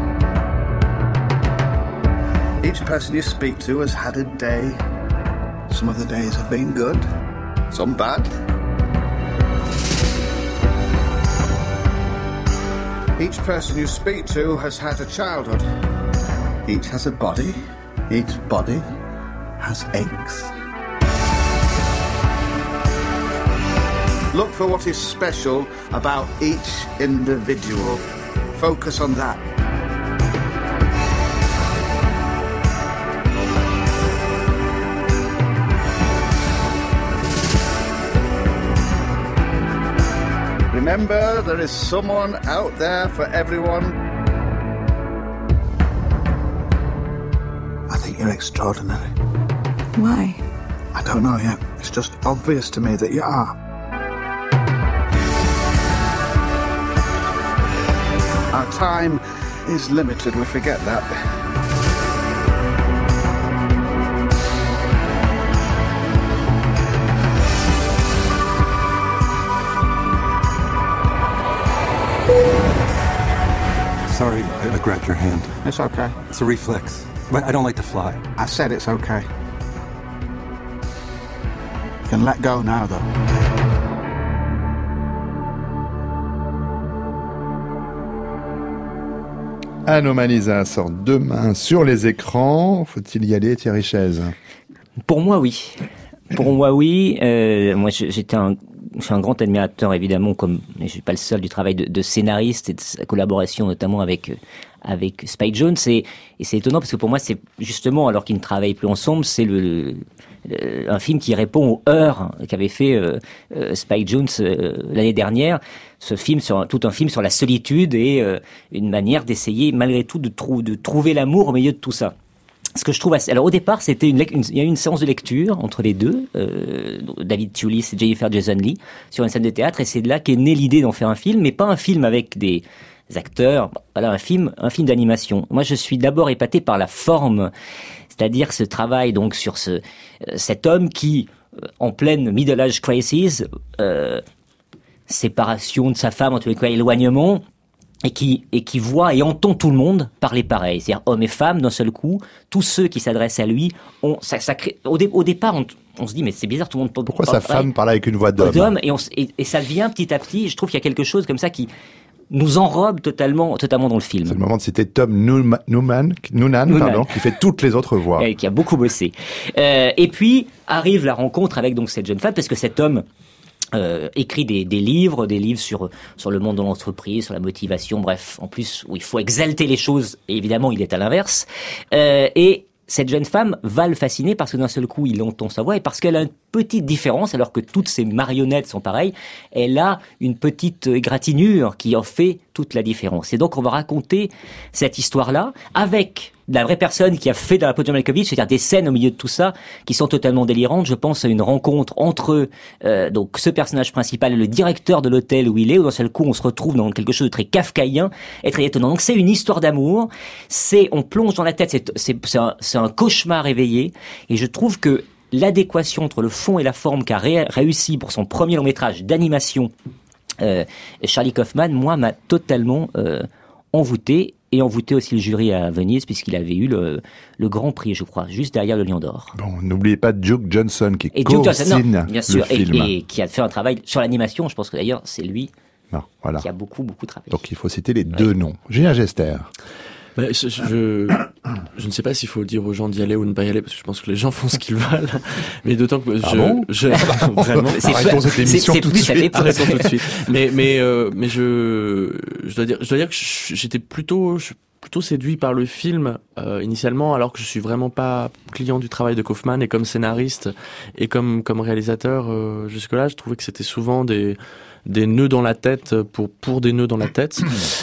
Each person you speak to has had a day. Some of the days have been good, some bad. Each person you speak to has had a childhood. Each has a body. Each body has aches. Look for what is special about each individual. Focus on that. Remember, there is someone out there for everyone. I think you're extraordinary. Why? I don't know yet. It's just obvious to me that you are. Our time is limited, we forget that. Sorry, I, I grabbed your hand. It's okay. It's a reflex. But I don't like to fly. I said it's okay. You can let go now, though. Anomalisa sort demain sur les écrans. Faut-il y aller, Thierry Chaise? Pour moi, oui. Pour moi, oui. Euh, moi, j'étais un, je suis un grand admirateur, évidemment, comme je suis pas le seul, du travail de, de scénariste et de sa collaboration, notamment avec avec Spike Jonze. Et, et c'est étonnant parce que pour moi, c'est justement, alors qu'ils ne travaillent plus ensemble, c'est le, le, le un film qui répond aux heures qu'avait fait euh, euh, Spike Jonze euh, l'année dernière. Ce film sur tout un film sur la solitude et euh, une manière d'essayer malgré tout de, trou- de trouver l'amour au milieu de tout ça. Ce que je trouve assez... Alors au départ, c'était une, une... il y a eu une séance de lecture entre les deux, euh, David Thewlis et Jennifer Jason Leigh, sur une scène de théâtre, et c'est de là qu'est née l'idée d'en faire un film, mais pas un film avec des acteurs, voilà, un film, un film d'animation. Moi, je suis d'abord épaté par la forme, c'est-à-dire ce travail donc sur ce, euh, cet homme qui, euh, en pleine middle age crisis, euh, séparation de sa femme, en tout cas éloignement, et qui et qui voit et entend tout le monde parler pareil, c'est-à-dire hommes et femmes d'un seul coup, tous ceux qui s'adressent à lui, on ça, ça crée, au, dé, au départ on, on se dit mais c'est bizarre, tout le monde parle. Pourquoi sa femme parle avec une voix d'homme, d'homme et, on, et, et ça vient petit à petit. Je trouve qu'il y a quelque chose comme ça qui nous enrobe totalement totalement dans le film. C'est le moment de citer Tom Newman, Newman, Noonan, pardon, qui fait toutes les autres voix, et qui a beaucoup bossé. Euh, et puis arrive la rencontre avec donc cette jeune femme, parce que cet homme Euh, écrit des, des livres, des livres sur sur le monde de l'entreprise, sur la motivation, bref, en plus où il faut exalter les choses, et évidemment il est à l'inverse. Euh, et cette jeune femme va le fasciner parce que d'un seul coup il entend sa voix et parce qu'elle a une petite différence, alors que toutes ces marionnettes sont pareilles, elle a une petite égratignure qui en fait toute la différence. Et donc on va raconter cette histoire-là avec la vraie personne qui a fait dans la peau de John Malkovich, c'est-à-dire des scènes au milieu de tout ça qui sont totalement délirantes. Je pense à une rencontre entre euh, donc ce personnage principal et le directeur de l'hôtel où il est, où d'un seul coup on se retrouve dans quelque chose de très kafkaïen et très étonnant. Donc c'est une histoire d'amour, c'est on plonge dans la tête, c'est c'est c'est un, c'est un cauchemar éveillé, et je trouve que l'adéquation entre le fond et la forme qu'a ré- réussi pour son premier long métrage d'animation euh, Charlie Kaufman, moi m'a totalement euh, envoûté. Et envoûté aussi le jury à Venise, puisqu'il avait eu le, le Grand Prix, je crois, juste derrière le Lion d'Or. Bon, n'oubliez pas Duke Johnson qui et Duke Johnson, non, bien sûr, le film. Et, et qui a fait un travail sur l'animation. Je pense que d'ailleurs, c'est lui non, voilà. qui a beaucoup, beaucoup travaillé. Donc il faut citer les deux ouais. noms. Julien Gester. Bah, je, je, je ne sais pas s'il faut dire aux gens d'y aller ou de ne pas y aller, parce que je pense que les gens font ce qu'ils veulent. Mais d'autant que ah je, bon je, vraiment, c'est arrêtons cette émission c'est, c'est tout de suite. Arrêtons tout de suite. Mais, mais, euh, mais je, je dois dire, je dois dire que j'étais plutôt, je, plutôt séduit par le film euh, initialement, alors que je suis vraiment pas client du travail de Kaufman, et comme scénariste et comme comme réalisateur euh, jusque-là, je trouvais que c'était souvent des des nœuds dans la tête pour pour des nœuds dans la tête.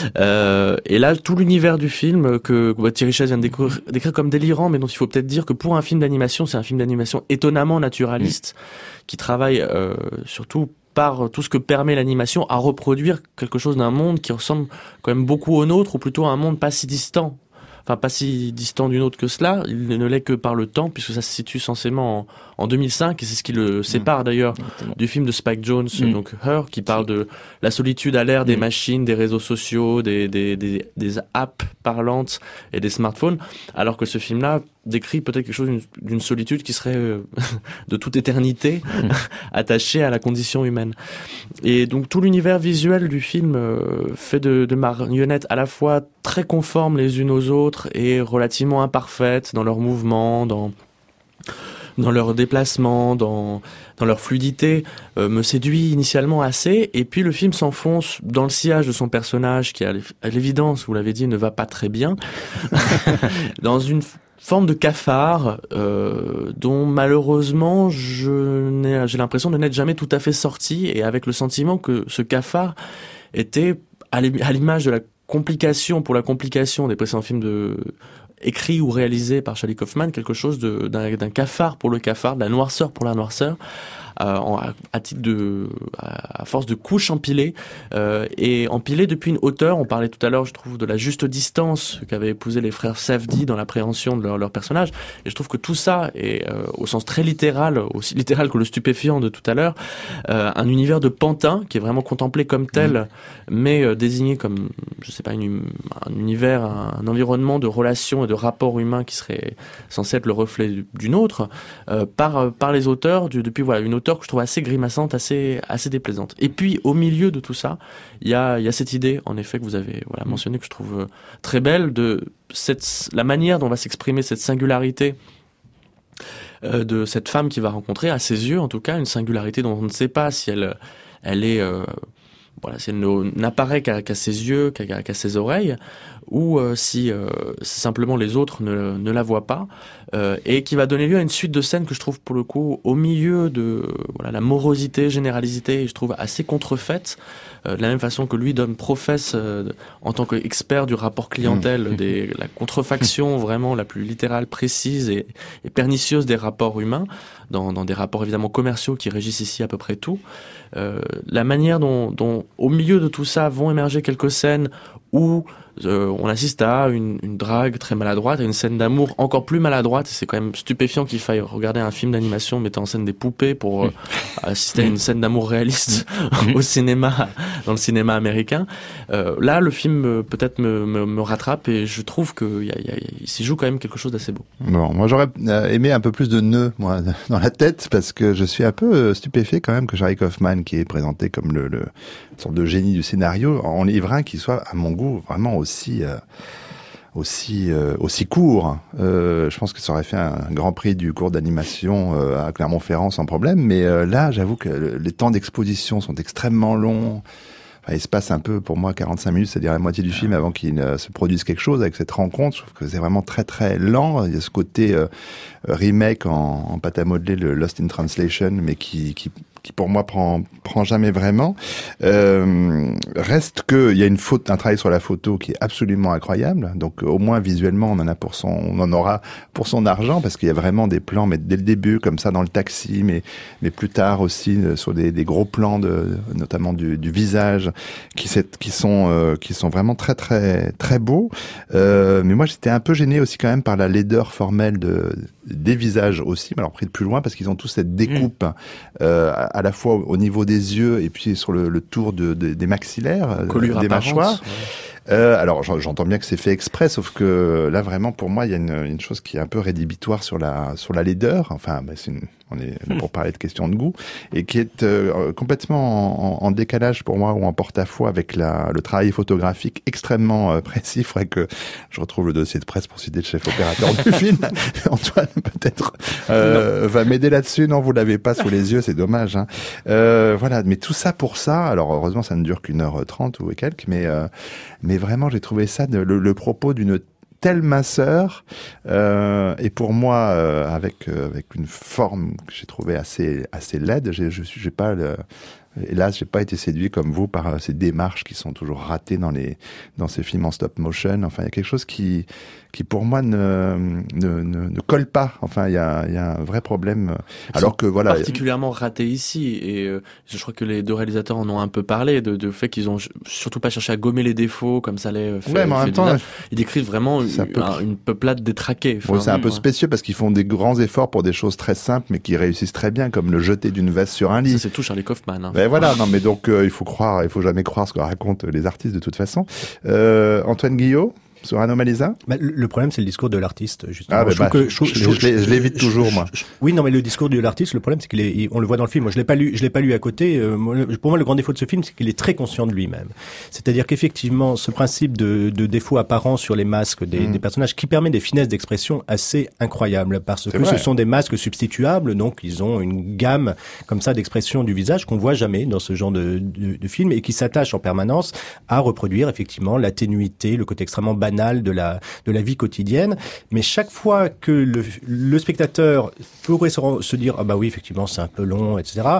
Euh, et là, tout l'univers du film que bah, Thierry Chaise vient de décrire, décrire comme délirant, mais dont il faut peut-être dire que pour un film d'animation, c'est un film d'animation étonnamment naturaliste, qui travaille euh, surtout par tout ce que permet l'animation à reproduire quelque chose d'un monde qui ressemble quand même beaucoup au nôtre, ou plutôt à un monde pas si distant. Enfin, pas si distant d'une autre que cela, il ne l'est que par le temps, puisque ça se situe censément en, en deux mille cinq, et c'est ce qui le sépare d'ailleurs Exactement. du film de Spike Jonze, mm. donc Her, qui parle de la solitude à l'ère des mm. machines, des réseaux sociaux, des, des, des, des apps parlantes et des smartphones, alors que ce film-là décrit peut-être quelque chose d'une, d'une solitude qui serait euh, de toute éternité mm. attachée à la condition humaine. Et donc tout l'univers visuel du film euh, fait de, de marionnettes à la fois très conformes les unes aux autres et relativement imparfaites dans leurs mouvements, dans dans leurs déplacements, dans dans leur fluidité, euh, me séduit initialement assez, et puis le film s'enfonce dans le sillage de son personnage qui, à l'évidence, vous l'avez dit, ne va pas très bien, dans une forme de cafard euh, dont malheureusement je n'ai, j'ai l'impression de n'être jamais tout à fait sorti, et avec le sentiment que ce cafard était à l'image de la complication pour la complication des précédents films de écrit ou réalisé par Charlie Kaufman quelque chose de, d'un, d'un cafard pour le cafard, de la noirceur pour la noirceur. Euh, en, à titre de, à, à force de couches empilées euh, et empilées depuis une hauteur. On parlait tout à l'heure, je trouve, de la juste distance qu'avaient épousé les frères Safdie dans l'appréhension de leur, leur personnage. Et je trouve que tout ça est, euh, au sens très littéral, aussi littéral que le stupéfiant de tout à l'heure, euh, un univers de pantin qui est vraiment contemplé comme tel, mmh. mais euh, désigné comme, je sais pas, une, un univers, un, un environnement de relations et de rapports humains qui serait censé être le reflet d'une autre, euh, par par les auteurs du, depuis voilà une autre que je trouve assez grimaçante, assez assez déplaisante. Et puis au milieu de tout ça, il y a il y a cette idée en effet que vous avez voilà mentionné, que je trouve très belle, de cette la manière dont va s'exprimer cette singularité euh, de cette femme qui va rencontrer, à ses yeux en tout cas, une singularité dont on ne sait pas si elle elle est euh, voilà, si elle n'apparaît qu'à, qu'à ses yeux, qu'à, qu'à ses oreilles, ou euh, si euh, simplement les autres ne, ne la voient pas, euh, et qui va donner lieu à une suite de scènes que je trouve pour le coup au milieu de voilà la morosité, généralisité, je trouve assez contrefaite, euh, de la même façon que lui donne professe euh, en tant qu'expert du rapport clientèle, mmh. des, la contrefaction vraiment la plus littérale, précise et, et pernicieuse des rapports humains, dans, dans des rapports évidemment commerciaux qui régissent ici à peu près tout. Euh, la manière dont, dont au milieu de tout ça vont émerger quelques scènes où euh, on assiste à une, une drague très maladroite, à une scène d'amour encore plus maladroite. C'est quand même stupéfiant qu'il faille regarder un film d'animation mettant en scène des poupées pour euh, assister à une scène d'amour réaliste au cinéma, dans le cinéma américain. Euh, là, le film euh, peut-être me, me, me rattrape et je trouve qu'il y a, il y a, il s'y joue quand même quelque chose d'assez beau. Bon, moi j'aurais aimé un peu plus de nœuds moi dans la tête, parce que je suis un peu stupéfait quand même que Charlie Kaufman, qui est présenté comme le, le une sorte de génie du scénario, en livre un qui soit à mon goût vraiment aussi euh, aussi euh, aussi court. Euh, je pense que ça aurait fait un grand prix du cours d'animation euh, à Clermont-Ferrand sans problème, mais euh, là j'avoue que les temps d'exposition sont extrêmement longs. Enfin, il se passe un peu, pour moi, quarante-cinq minutes, c'est-à-dire la moitié du film avant qu'il euh, se produise quelque chose avec cette rencontre. Je trouve que c'est vraiment très très lent. Il y a ce côté euh, remake en, en pâte à modeler, le Lost in Translation, mais qui, qui qui pour moi prend prend jamais vraiment. Euh, reste que il y a une faute, un travail sur la photo qui est absolument incroyable. Donc au moins visuellement, on en a pour son, on en aura pour son argent, parce qu'il y a vraiment des plans, mais dès le début, comme ça dans le taxi, mais mais plus tard aussi euh, sur des, des gros plans de, notamment du, du visage, qui qui sont euh, qui sont vraiment très très très beaux. Euh, mais moi j'étais un peu gêné aussi quand même par la laideur formelle de des visages aussi, mais alors pris de plus loin, parce qu'ils ont tous cette découpe mmh. euh, à, à la fois au niveau des yeux et puis sur le, le tour de, de, des maxillaires, Collure des mâchoires. Ouais. Euh, alors j'entends bien que c'est fait exprès, sauf que là vraiment pour moi il y a une, une chose qui est un peu rédhibitoire sur la sur la laideur. Enfin, bah, c'est une, on est là pour parler de questions de goût, et qui est euh, complètement en, en décalage pour moi, ou en porte-à-faux avec la, le travail photographique extrêmement euh, précis. Il faudrait que je retrouve le dossier de presse pour citer le chef opérateur du film. Antoine peut-être euh, va m'aider là-dessus. Non, vous l'avez pas sous les yeux, c'est dommage. Hein. Euh, voilà, mais tout ça pour ça. Alors heureusement ça ne dure qu'une heure trente ou quelques, mais euh, mais vraiment j'ai trouvé ça de, le, le propos d'une telle minceur, euh, et pour moi euh, avec euh, avec une forme que j'ai trouvé assez assez laide. J'ai, je suis j'ai pas le, hélas, j'ai pas été séduit comme vous par euh, ces démarches qui sont toujours ratées dans les dans ces films en stop motion. Enfin, il y a quelque chose qui qui pour moi ne ne ne, ne colle pas. Enfin, il y a il y a un vrai problème. Alors que voilà, particulièrement raté ici, et euh, je crois que les deux réalisateurs en ont un peu parlé de, de fait qu'ils ont surtout pas cherché à gommer les défauts comme ça l'est fait. Ouais, mais en même temps, ils décrivent vraiment une, peu... un, une peuplade détraquée. Bon, c'est un peu ouais. spécieux parce qu'ils font des grands efforts pour des choses très simples, mais qui réussissent très bien, comme le jeter d'une veste sur un lit. Ça, c'est tout Charlie Kaufman. Hein. Ben voilà, non mais donc euh, il faut croire, il faut jamais croire ce que racontent les artistes de toute façon. Euh, Antoine Guillot sur Anomalisa. Bah, le problème, c'est le discours de l'artiste, justement. Ah, bah, je, bah, que, je, je, je, je, je l'évite toujours, moi. Je, oui, non, mais le discours de l'artiste, le problème, c'est qu'il est, on le voit dans le film. Moi, je l'ai pas lu, je l'ai pas lu à côté. Euh, pour moi, le grand défaut de ce film, c'est qu'il est très conscient de lui-même. C'est-à-dire qu'effectivement, ce principe de, de défaut apparent sur les masques des, mmh. des personnages, qui permet des finesses d'expression assez incroyables, parce c'est que vrai. Ce sont des masques substituables, donc ils ont une gamme comme ça d'expression du visage qu'on voit jamais dans ce genre de, de, de film, et qui s'attache en permanence à reproduire effectivement la ténuité, le côté extrêmement banal de la de la vie quotidienne. Mais chaque fois que le, le spectateur pourrait se, se dire ah bah oui effectivement c'est un peu long, et cetera,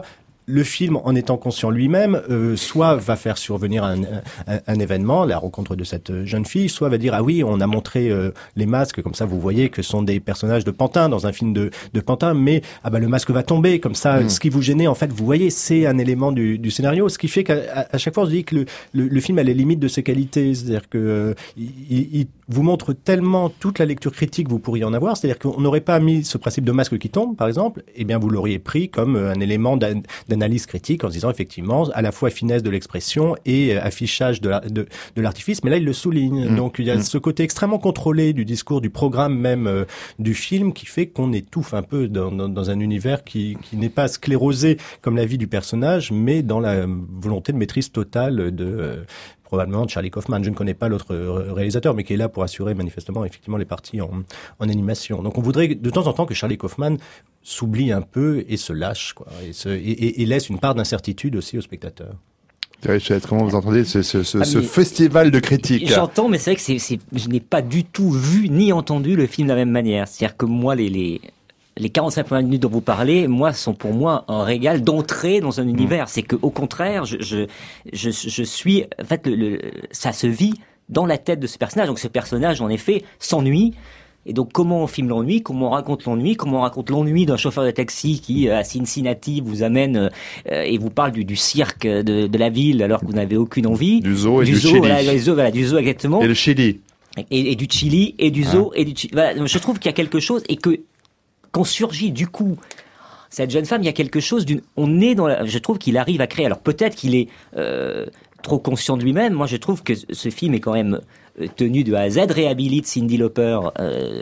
le film, en étant conscient lui-même, euh, soit va faire survenir un, un, un événement, la rencontre de cette jeune fille, soit va dire ah oui, on a montré euh, les masques, comme ça vous voyez que ce sont des personnages de Pantin dans un film de, de Pantin, mais ah bah le masque va tomber, comme ça, mmh. ce qui vous gênait, en fait, vous voyez, c'est un élément du, du scénario, ce qui fait qu'à à chaque fois on se dit que le, le, le film a les limites de ses qualités, c'est-à-dire que euh, il, il vous montre tellement toute la lecture critique que vous pourriez en avoir, c'est-à-dire qu'on n'aurait pas mis ce principe de masque qui tombe, par exemple, eh bien vous l'auriez pris comme un élément d'analyse critique en se disant effectivement à la fois finesse de l'expression et affichage de, la, de, de l'artifice, mais là il le souligne. Mmh. Donc il y a mmh. ce côté extrêmement contrôlé du discours, du programme même euh, du film qui fait qu'on étouffe un peu dans, dans, dans un univers qui, qui n'est pas sclérosé comme la vie du personnage, mais dans la volonté de maîtrise totale de... Euh, probablement de Charlie Kaufman. Je ne connais pas l'autre réalisateur, mais qui est là pour assurer manifestement effectivement les parties en, en animation. Donc on voudrait de temps en temps que Charlie Kaufman s'oublie un peu et se lâche, quoi, et, se, et, et, et laisse une part d'incertitude aussi au spectateur. Comment vous entendez ce, ce, ce, ah, ce festival de critiques? J'entends, mais c'est vrai que c'est, c'est, je n'ai pas du tout vu ni entendu le film de la même manière. C'est-à-dire que moi, les... les... Les quarante-cinq premières minutes dont vous parlez, moi, sont pour moi un régal d'entrée dans un univers. Mmh. C'est que, au contraire, je, je, je, je suis, en fait, le, le, ça se vit dans la tête de ce personnage. Donc, ce personnage, en effet, s'ennuie. Et donc, comment on filme l'ennui, comment on raconte l'ennui, comment on raconte l'ennui d'un chauffeur de taxi qui, à Cincinnati, vous amène euh, et vous parle du, du cirque de, de la ville alors que vous n'avez aucune envie. Du zoo et du, du zoo, Chili. Voilà, du zoo, voilà, du zoo, exactement. Et le Chili. Et, et du Chili, et du zoo, ah. et du Chili. Voilà, je trouve qu'il y a quelque chose, et que, quand surgit du coup cette jeune femme, il y a quelque chose d'une... On est dans la... Je trouve qu'il arrive à créer... Alors peut-être qu'il est euh, trop conscient de lui-même. Moi, je trouve que ce film est quand même tenu de A à Z, réhabilite Cyndi Lauper. Euh...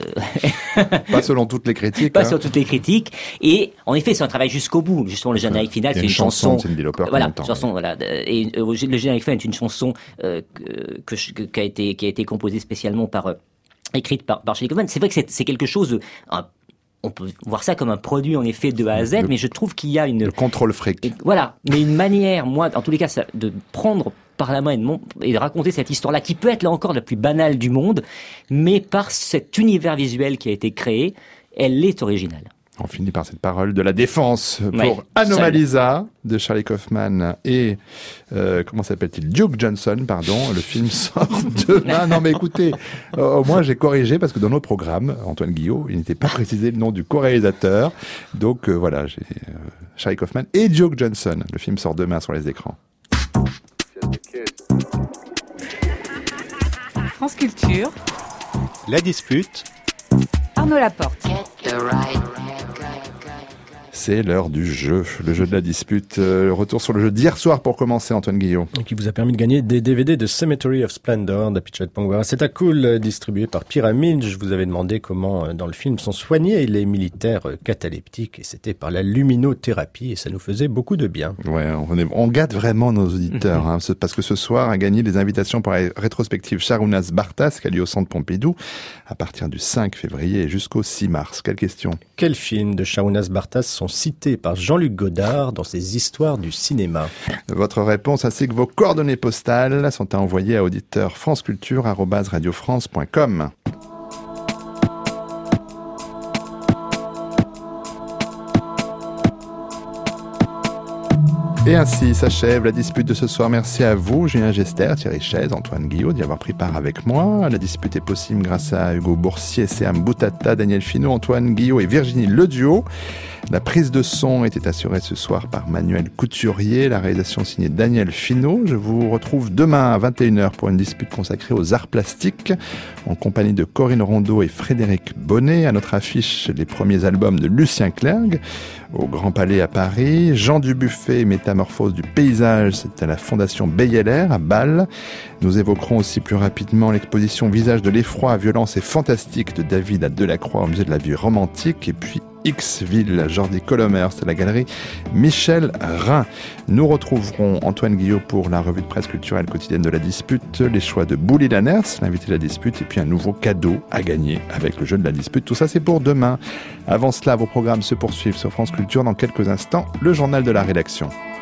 Pas selon toutes les critiques. Pas hein. selon toutes les critiques. Et en effet, c'est un travail jusqu'au bout. Justement, le générique final, c'est une, une chanson... chanson de Cyndi Lauper. Voilà, une chanson, voilà. Et euh, le générique final est une chanson euh, que, que, qui, a été, qui a été composée spécialement par... Euh, écrite par, par Charlie Kaufman. C'est vrai que c'est, c'est quelque chose... De, un, on peut voir ça comme un produit, en effet, de A à Z, le, mais je trouve qu'il y a une... Le contrôle fric. Et, voilà. Mais une manière, moi, en tous les cas, ça, de prendre par la main et de, mon, et de raconter cette histoire-là, qui peut être, là encore, la plus banale du monde, mais par cet univers visuel qui a été créé, elle est originale. On finit par cette parole de la défense pour oui, Anomalisa de Charlie Kaufman et euh, comment s'appelle-t-il Duke Johnson, pardon. Le film sort demain. Non mais écoutez, euh, au moins j'ai corrigé parce que dans nos programmes, Antoine Guillot, il n'était pas précisé le nom du co-réalisateur. Donc euh, voilà, j'ai euh, Charlie Kaufman et Duke Johnson. Le film sort demain sur les écrans. France Culture. La dispute. Arnaud Laporte. C'est l'heure du jeu, le jeu de la dispute. Euh, retour sur le jeu d'hier soir pour commencer, Antoine Guillot. Qui vous a permis de gagner des D V D de Cemetery of Splendor d'Apichat Pongwara. C'est à cool, distribué par Pyramide. Je vous avais demandé comment, dans le film, sont soignés les militaires cataleptiques. Et c'était par la luminothérapie. Et ça nous faisait beaucoup de bien. Ouais, on, est, on gâte vraiment nos auditeurs. hein, parce que ce soir a gagné les invitations pour la rétrospective Sharunas Bartas, qui a lieu au Centre Pompidou, à partir du cinq février jusqu'au six mars. Quelle question? Quels films de Sharunas Bartas sont cités par Jean-Luc Godard dans ses histoires du cinéma? Votre réponse ainsi que vos coordonnées postales sont à envoyer à auditeur franceculture arobase radiofrance point com. Et ainsi s'achève la dispute de ce soir. Merci à vous, Julien Gester, Thierry Chaise, Antoine Guillot, d'y avoir pris part avec moi. La dispute est possible grâce à Hugo Boursier, Séam Boutata, Daniel Finot, Antoine Guillot et Virginie Leduo. La prise de son était assurée ce soir par Manuel Couturier, la réalisation signée Daniel Finot. Je vous retrouve demain à vingt et une heures pour une dispute consacrée aux arts plastiques, en compagnie de Corinne Rondeau et Frédéric Bonnet. À notre affiche, les premiers albums de Lucien Clergue, au Grand Palais à Paris. Jean Dubuffet, Métamorphose du paysage, c'est à la Fondation Beyeler à Bâle. Nous évoquerons aussi plus rapidement l'exposition Visage de l'effroi, violence et fantastique de David à Delacroix au Musée de la vie romantique. Et puis X-Ville, Jordi Colomer, c'est la galerie Michel Rhin. Nous retrouverons Antoine Guillot pour la revue de presse culturelle quotidienne de la dispute, les choix de Bouli Lanners, l'invité de la dispute, et puis un nouveau cadeau à gagner avec le jeu de la dispute. Tout ça, c'est pour demain. Avant cela, vos programmes se poursuivent sur France Culture. Dans quelques instants, le journal de la rédaction.